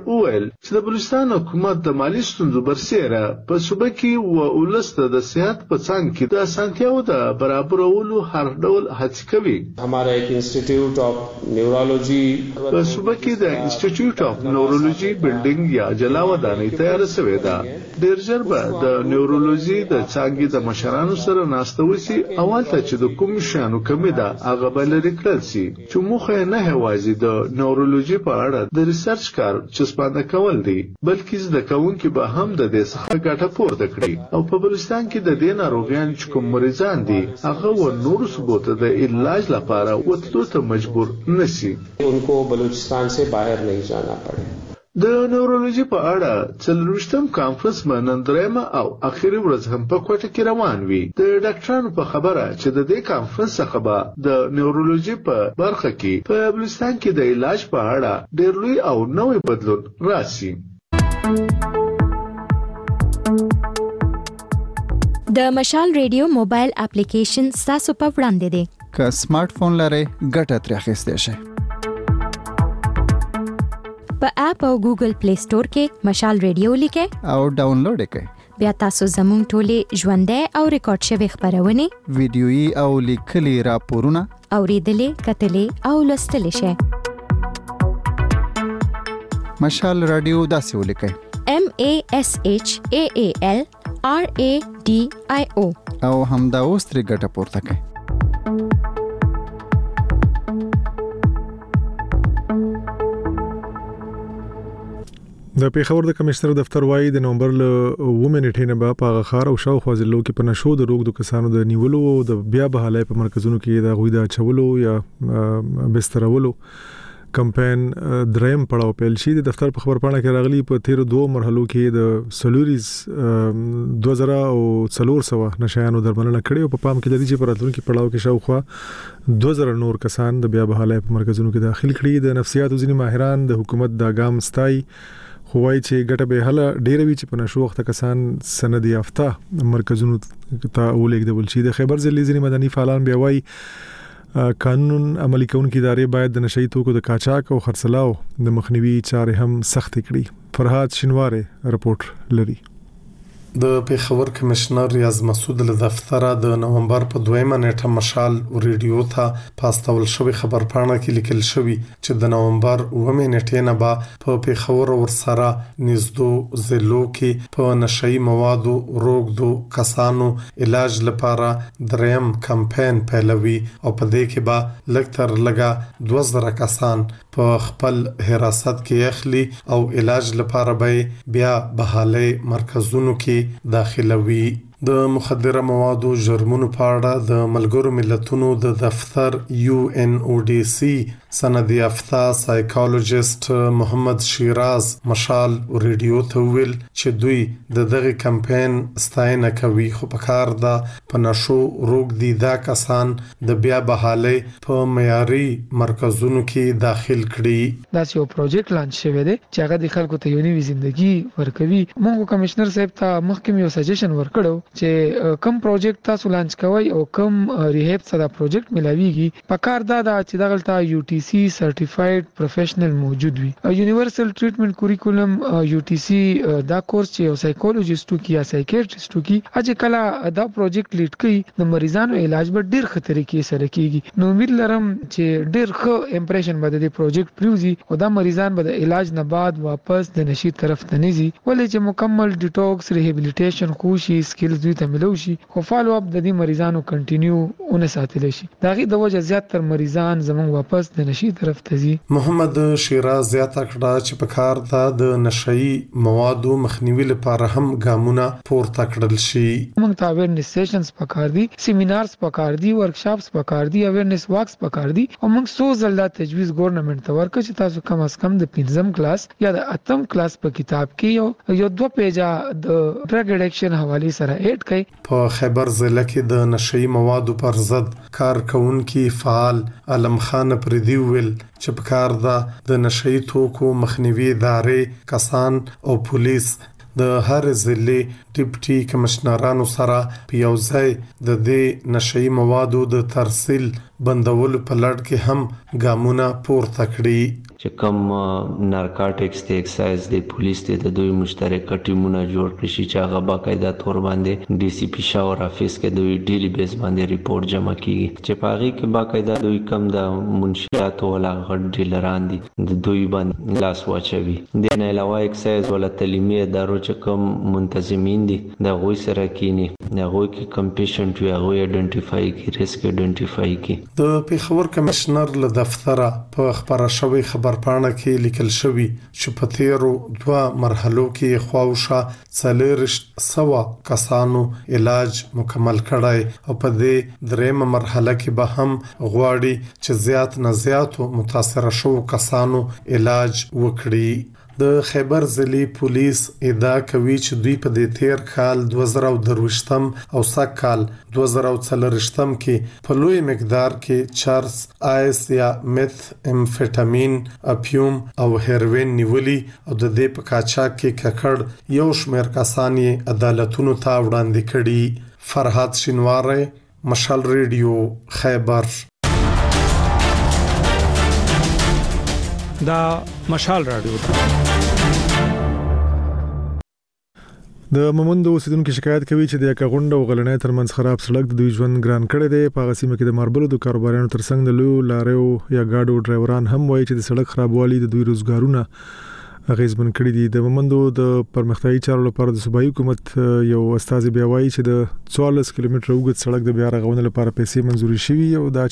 وویل چې د بلوچستان حکومت د مالی ستونزو برسېره په صوبه کې و ولسته د صحت په څنګ کې د اسانتیاو د برابرولو هر ډول هڅې کوي. हमारा एक इंस्टीट्यूट ऑफ न्यूरोलॉजी په صوبه کې د انسټیټیوټ اف نورولوژي بلډینګ یا جلا ودانۍ تیار شوې ده. ډېر ژر به د نیورولوژي د څانګې د مشرانو سره ناسته وشي او هلته چې د کوم شیانو کمی ده هغه به لرې کړل شي چې موخه یې نه یوازې د نیورولوژي په اړه د ریسرچ کار چسپانده کول دي بلکې زده کوونکي به هم د دې څخه ګټه پورته کړي او په بلوچستان کې د دې ناروغیانو چې کوم مریضان دي هغه و نورو صوبو د علاج لپاره وتلو ته مجبور نشي. उनको बलूचिस्तान से बाहर नहीं जाना पड़े. د نیورولوژي په اړه 40م کانفرنس نن درېمه او اخیری ورځ هم په کوټه کې روان وي. د ډاکټرانو په خبره چې د دې کانفرنس څخه به د نیورولوژي په برخه کې په بلوچستان کې د علاج په اړه ډېر لوی او نوې بدلون راشي. د مشال ریډیو موبایل اپلیکیشن تاسو په وړاندې دی. که سمارټ فون لرئ ګټه ترې اخیستی شئ. په اپ او ګوګل پلی سٹور کې مشال ریډیو لیکئ او ډاونلوډ یې کړئ. بیا تاسو زموږ ټولې ژوندۍ او ریکارډ شوي خبرونه ویډیويي او لیکلي راپورونه اوریدلې کتلې او لوستلې شئ. مشال رادیو داسې ولیکئ MASHAAL RADIO او همدا اوس ترې ګټه پورته کړئ. د پیښور د کمشنر دفتر وايي د نومبر له 9 نیټې نه به په خار او شاوخوا ضلعو کې په نشو د روغ د کسانو د نیولو او د بیا بحالۍ په مرکزونو کې د غوي د چولو یا بسترولو کمپاین دریم پړاو پیل شي. د دفتر په خبرپاڼه کې راغلي په تیر 2 مرحلو کې د سلوریز 2400 نشایانو درملنه کړې او په پام کې لري چې په راتلونکي پړاو کې شاوخوا 2000 نور کسان د بیا بحالۍ په مرکزونو کې داخل کړي. د نفسیاتو ځینې ماهران د حکومت د ګام ستای خوای چې ګټه به حل ډیر وی چې په نشو وخت کسان سند یافته مرکزونو ته ولېږدول شي. د خیبر ضلع ځینې مدني فعالان بیا وایي قانون عملي کوونکي ادارې باید د نشئی توکو د قاچاق او خرڅلاو د مخنیوي چارې هم سخت کړي. فرهاد شینواره رپورټ لري. د پیښور کمشنر ریاض مسعود له دفتر د نومبر په 2مه نیټه مشال ریډیو ته پاستول شوی خبرپاڼه کې لیکل شوی چې د نومبر 9مه نیټې نه به په پیښور ورسره نږدو ضلعو کې په نشئی موادو روغدو کسانو علاج لپاره دریم کمپاین پیلوي او په دې کې به لکتر لګا 2000 کسان په خپل حراست کې اخلي او علاج لپاره به بیا بحالۍ مرکزونو کې داخلوي. د مخدره موادو جرمونو په اړه د ملګرو ملتونو د دفتر UNODC سند یافته سایکولوژیست محمد شیراز مشال ریډیو ته ویل چې دوی د دغه کمپاین ستاینه کوي خو په کار ده په نشو روغ دي دا کسان د بیا بحالۍ په معیاري مرکزونو کې داخل کړي. دا یو پروجیکټ لانچ شوی دی چې هغه د خلکو ته یو نوې ژوندۍ ورکوي. موږ کمشنر صاحب ته مخکې یو سجیشن ورکړو چې کم پروجیکټ تاسو لانچ کوئ او کم ریهاب سره پروجیکټ ملاويږي په کار دا چې دغلطه UTC سرټیفاید پروفیشنل موجود وي. یونیورسل ټریټمنټ کوریکولم UTC دا کورس چې یو سایکولوژیستو کې یا سایکیاټریستو کې اځ کله دا پروجیکټ لیډ کوي د مریضانو علاج به ډیر خطرې کې سره کیږي. نو امید لرم چې ډیر ښه امپریشن به د پروجیکټ پریوزي او دا مریضان به د علاج نه بعد واپس د نشي طرف ته نزي ولې چې مکمل ډیټاکس ریهابلیټیشن خوشي سکلز دوی ته ملو شي خو فالو اپ د دې مریضانو کنټینیو اون ساتل شي. داغي د وجه زیات تر مریضان زمون واپس د نشي طرف ته ځي. محمد شیراز زیات کړه چې په کار د نشئی موادو مخنیوي لپاره هم ګامونه پورته کړل شي. موږ ته اویرنس سیشنز پکار دي، سیمینارز پکار دي، ورکشاپس پکار دي، اویرنس واکس پکار دي او موږ سو زله تجویز ګورنمنت ته ورکړ چې تاسو کم از کم د 5م کلاس یا د 8م کلاس په کتاب کې یو 2 پیجا د ډرګ اډکشن حواله سره اډ کړي. په خیبر ضلع کې د نشئی موادو پر ضد کارکونکي فعال علم خان پردي ویل چې په کار د نشئی توکو مخنیوي ادارې کسان او پولیس د هر ضلع ډیپټي کمشنرانو سره په یو ځای د دې نشئی موادو د ترسیل بندولو په لړ کې هم ګامونه پورته کړي. چې کم نارکاټکس د ایکسایز د پولیس د دوی مشترک ټیمونه جوړ کړي چې هغه باقاعده تور باندې ډي سي پی شاور افیس کې دوی ډیلی بیس باندې ریپورت جمع کیږي چې پاغي کې باقاعده دوی کم د منشیات ولا غټ ډیلران دي د دوی باندې لاس واچوي. د نه علاوه ایکسایز ولا تعلیمي ادارو چې کم منتظمین دي د غوي سره کینی د غوي کې کم پیشنټ وي هغه ایډنټیفای کی ریسک ایډنټیفای کی. د پیښور کمشنر له دفتره په خبره شوی خبرپاڼه کې لیکل شوی چې په تیرو 2 مرحلو کې خواوشا 400 کسانو علاج مکمل کړای او په دې درېمه مرحله کې به هم غواړي چې زیات نه زیات متاثر شو کسانو علاج وکړي. د خیبر ضلعي پولیس ادعا کوي چې دوی په دې تیر کال 2023 او سږ کال 2024 کې په لوی مقدار کې چارس آیس یا میث امفیټامین اپیوم او هیروین نیولي او د دې په قاچاق کې ککړ یو شمېر کسان یې عدالتونو ته وړاندې کړي. فرحات شینواری، مشال ریډیو، خیبر. دا مشال رادیو ده. د مومند اوسیدونکو شکایت کوي چې د یکغونډ او غلنۍ ترمنځ خراب سړک د دوی ژوند ګران کړی دی. په غسیمه کې د ماربلو د کاروبارانو ترڅنګ د لوی لاریو یا گاډو ډرایوران هم وایي چې د سړک خرابوالي د دوی روزګارونه اغیزمن کړی دي. د مومندو د پرمختیايي چارو لپاره د صوبایي حکومت یو استاد بیا وایي چې د 44 کیلومتر اوږد سړک د بیا رغونې لپاره پیسې منزوري شوي او دا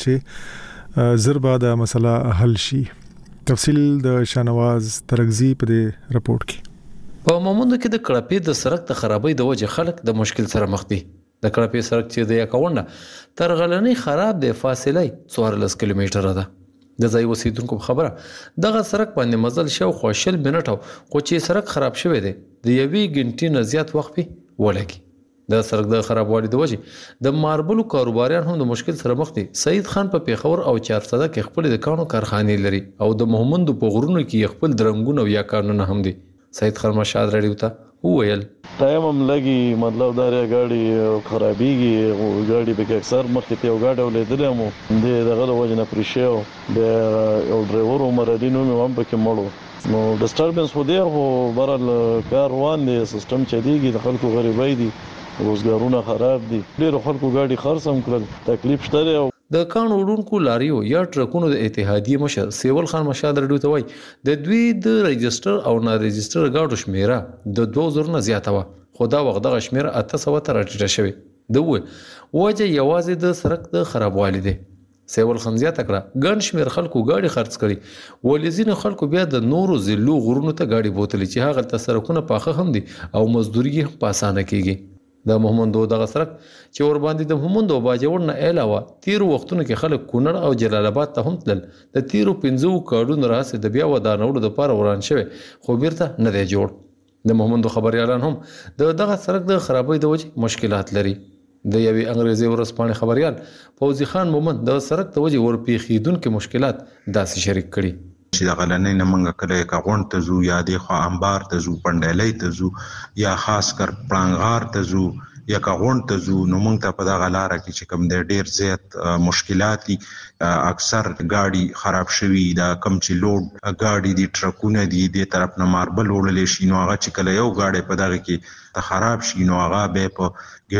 چې زر بعد مسله حل شي. تفصیل د شانواز ترغزی په دې رپورت کې. په مومندو کې د کړپې د سړک د خرابۍ د وجې خلک د مشکل سره مخ دي. د کړپې سړک چې د یکاونډه تر غلنۍ خراب د فاصله 14 کیلومتره ده. د ځای اوسیدونکو خبره دغه سړک باندې مزل شو خو 20 منټو خو چې سړک خراب شوی دی د یوې غنټې نه زیات وخت په ولګي. د سړک د خرابوالي د وجې د ماربلو کاروباریان هم د مشکل سره مخ دي. سید خان په پیښور او 400 کې خپل د کانو کارخانې لري او د مومندو په غرونو کې خپل درنګونه او یا کانونه هم دي. سید خان مشاد رډیو ته وویل ټایم هم لګي، مطلب دا غاډي خرابېږي او غاډي به اکثر مخکې ته غاډي ولیدل مو د دغه وجه نه پریشو د یو ډرایور عمر الدین هم پکې مړو نو ډسټربنس خو دی خو برل کار روان دی سیستم چلیږي د خلکو غریبۍ دي روزګارونه خراب دي ډېر خلکو گاډي خرڅم کړل تکلیف شته. د کانو وړونکو لاریو یا ټرکونو د اتحادیې مشر سیول خان مشاد رډیو ته وایي د دوی د رجستر او نا رجستر گاډو شمیره د 2000 نه زیاته و خو دا وخت دغه شمیره 800 ته راټیټه شوې. د وجه یوازې د سړک د خرابوالي دی. سیول خان زیاته کړه ګڼ شمیر خلکو گاډي خرڅ کړي ولې ځینې خلکو بیا د نورو ضلعو غرونو ته گاډي بوتلې چې هغه ته سړکونه پاخه هم دي او مزدوري هم په اسانه کیږي. د مومندو دغه سړک چې ور باندې د مومندو باجوړ نه علاوه تیر وختونو کې خلک کونړ او جلال آباد ته هم تلل. د تیرو 15 کارونو راځي د بیا ودانولو لپاره وران شوی خو بیرته نه دی جوړ. د مومندو خبريالان هم دغه سړک د خرابۍ د وجې مشکلات لري. د یوې انګریزي ورځپاڼې خبريال فوزي خان مومند د سړک د وجې ورپیخیدونکو مشکلات داسې شریک کړي چې د غلنۍ نه منګه کله کاغون ته زو یا د خو انبار ته زو پندلې ته زو یا خاص کر پړنګار ته زو یا کاغون ته زو نو موږ ته په دغه لار کې چې کوم د ډیر زیات مشکلات دي. اکثر گاډي خراب شوي دا کم چې لوډ گاډي دي ټرکونه دي د طرف نه ماربل وړل شي نو هغه چې کله یو گاډي په دغه کې ته خراب شي نو هغه به په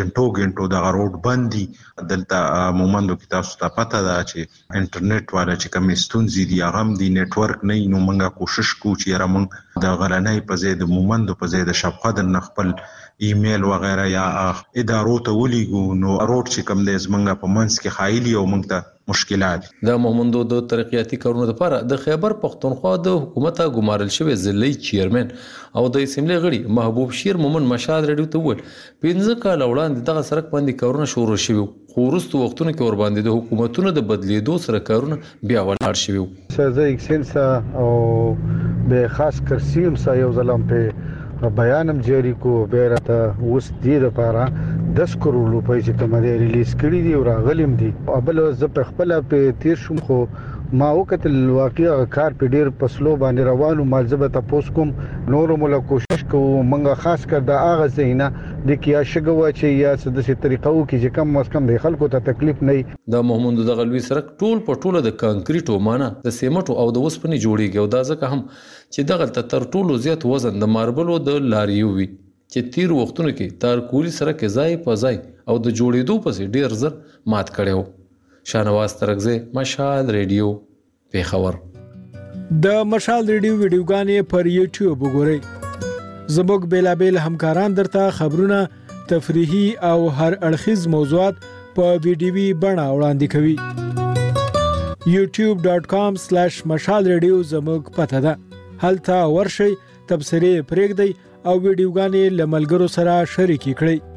ګنټو د روډ بندي. دلته مومندو کې تاسو ته پته ده چې انټرنیټ والا چې کوم ستونزې دي هغه هم دي نتورک نه نو موږ کوشش کوو چې را موږ د غلنۍ په ځای د مومندو په ځای د شفقت نه خپل ایمیل وغیرہ یا ادارو ته ولېږو نو روډ چې کوم د زمنګ په منځ کې خایلی او موږ ته مشکلات. د مومندو د ترقیاتي کارونو لپاره د خیبر پښتونخوا د حکومت ګمارل شوی ضلعي چیرمن او د اسمبلی غړي محبوب شیر مومن مشاد رډیو ته وویل 15 کال وړاندې دغه سړک باندې کارونه شروع شوي خو وروسته وختونو کې ور باندې د حکومتونو د بدلیدو سره کارونه بیا ولاړ شوي. زه اکسل سا به خاص کرسیم سا یو ځلم په بیانم جاری کو بیرته اوس دې لپاره 10 کروڑ روپۍ چې کومه ریلیز کړي دي او راغلم دي. ابل زه په خپل په تیر شوم خو ما وکتل واقعا کار په ډیر پسلو باندې روانو ما زبه تاسو کوم نور مولا کوشش کوو منګه خاص کر د اغه زینا د کیا شګوا چې یا د څه طریقو کې چې کم مس کم د خلکو ته تکلیف نه د محمود د غلوي سرک ټول په ټوله د کانکریټو مانه د سیمټو او د وسپنې جوړیږي او دا ځکه هم چې دغه تر ټولو زیات وزن د ماربلو د لاریو وي چې تیر وختونو کې تار کولی سرک ځای په ځای او د جوړېدو پسې ډیر زر مات کړو. شانواز ترغزه مشال ریډیو پیښور. د مشال ریډیو ویډیوګانې پر یوټیوب وګورئ. زموږ بیلابیل همکاران درته خبرونه، تفریحي او هر اړخیز موضوعات په ویډیوي بڼه وړاندې کوي. youtube.com/مشال ریډیو زموږ پته ده. هلته ورشئ، تبصرې پرېږدئ او ویډیوګانې له ملګرو سره شریکې کړئ.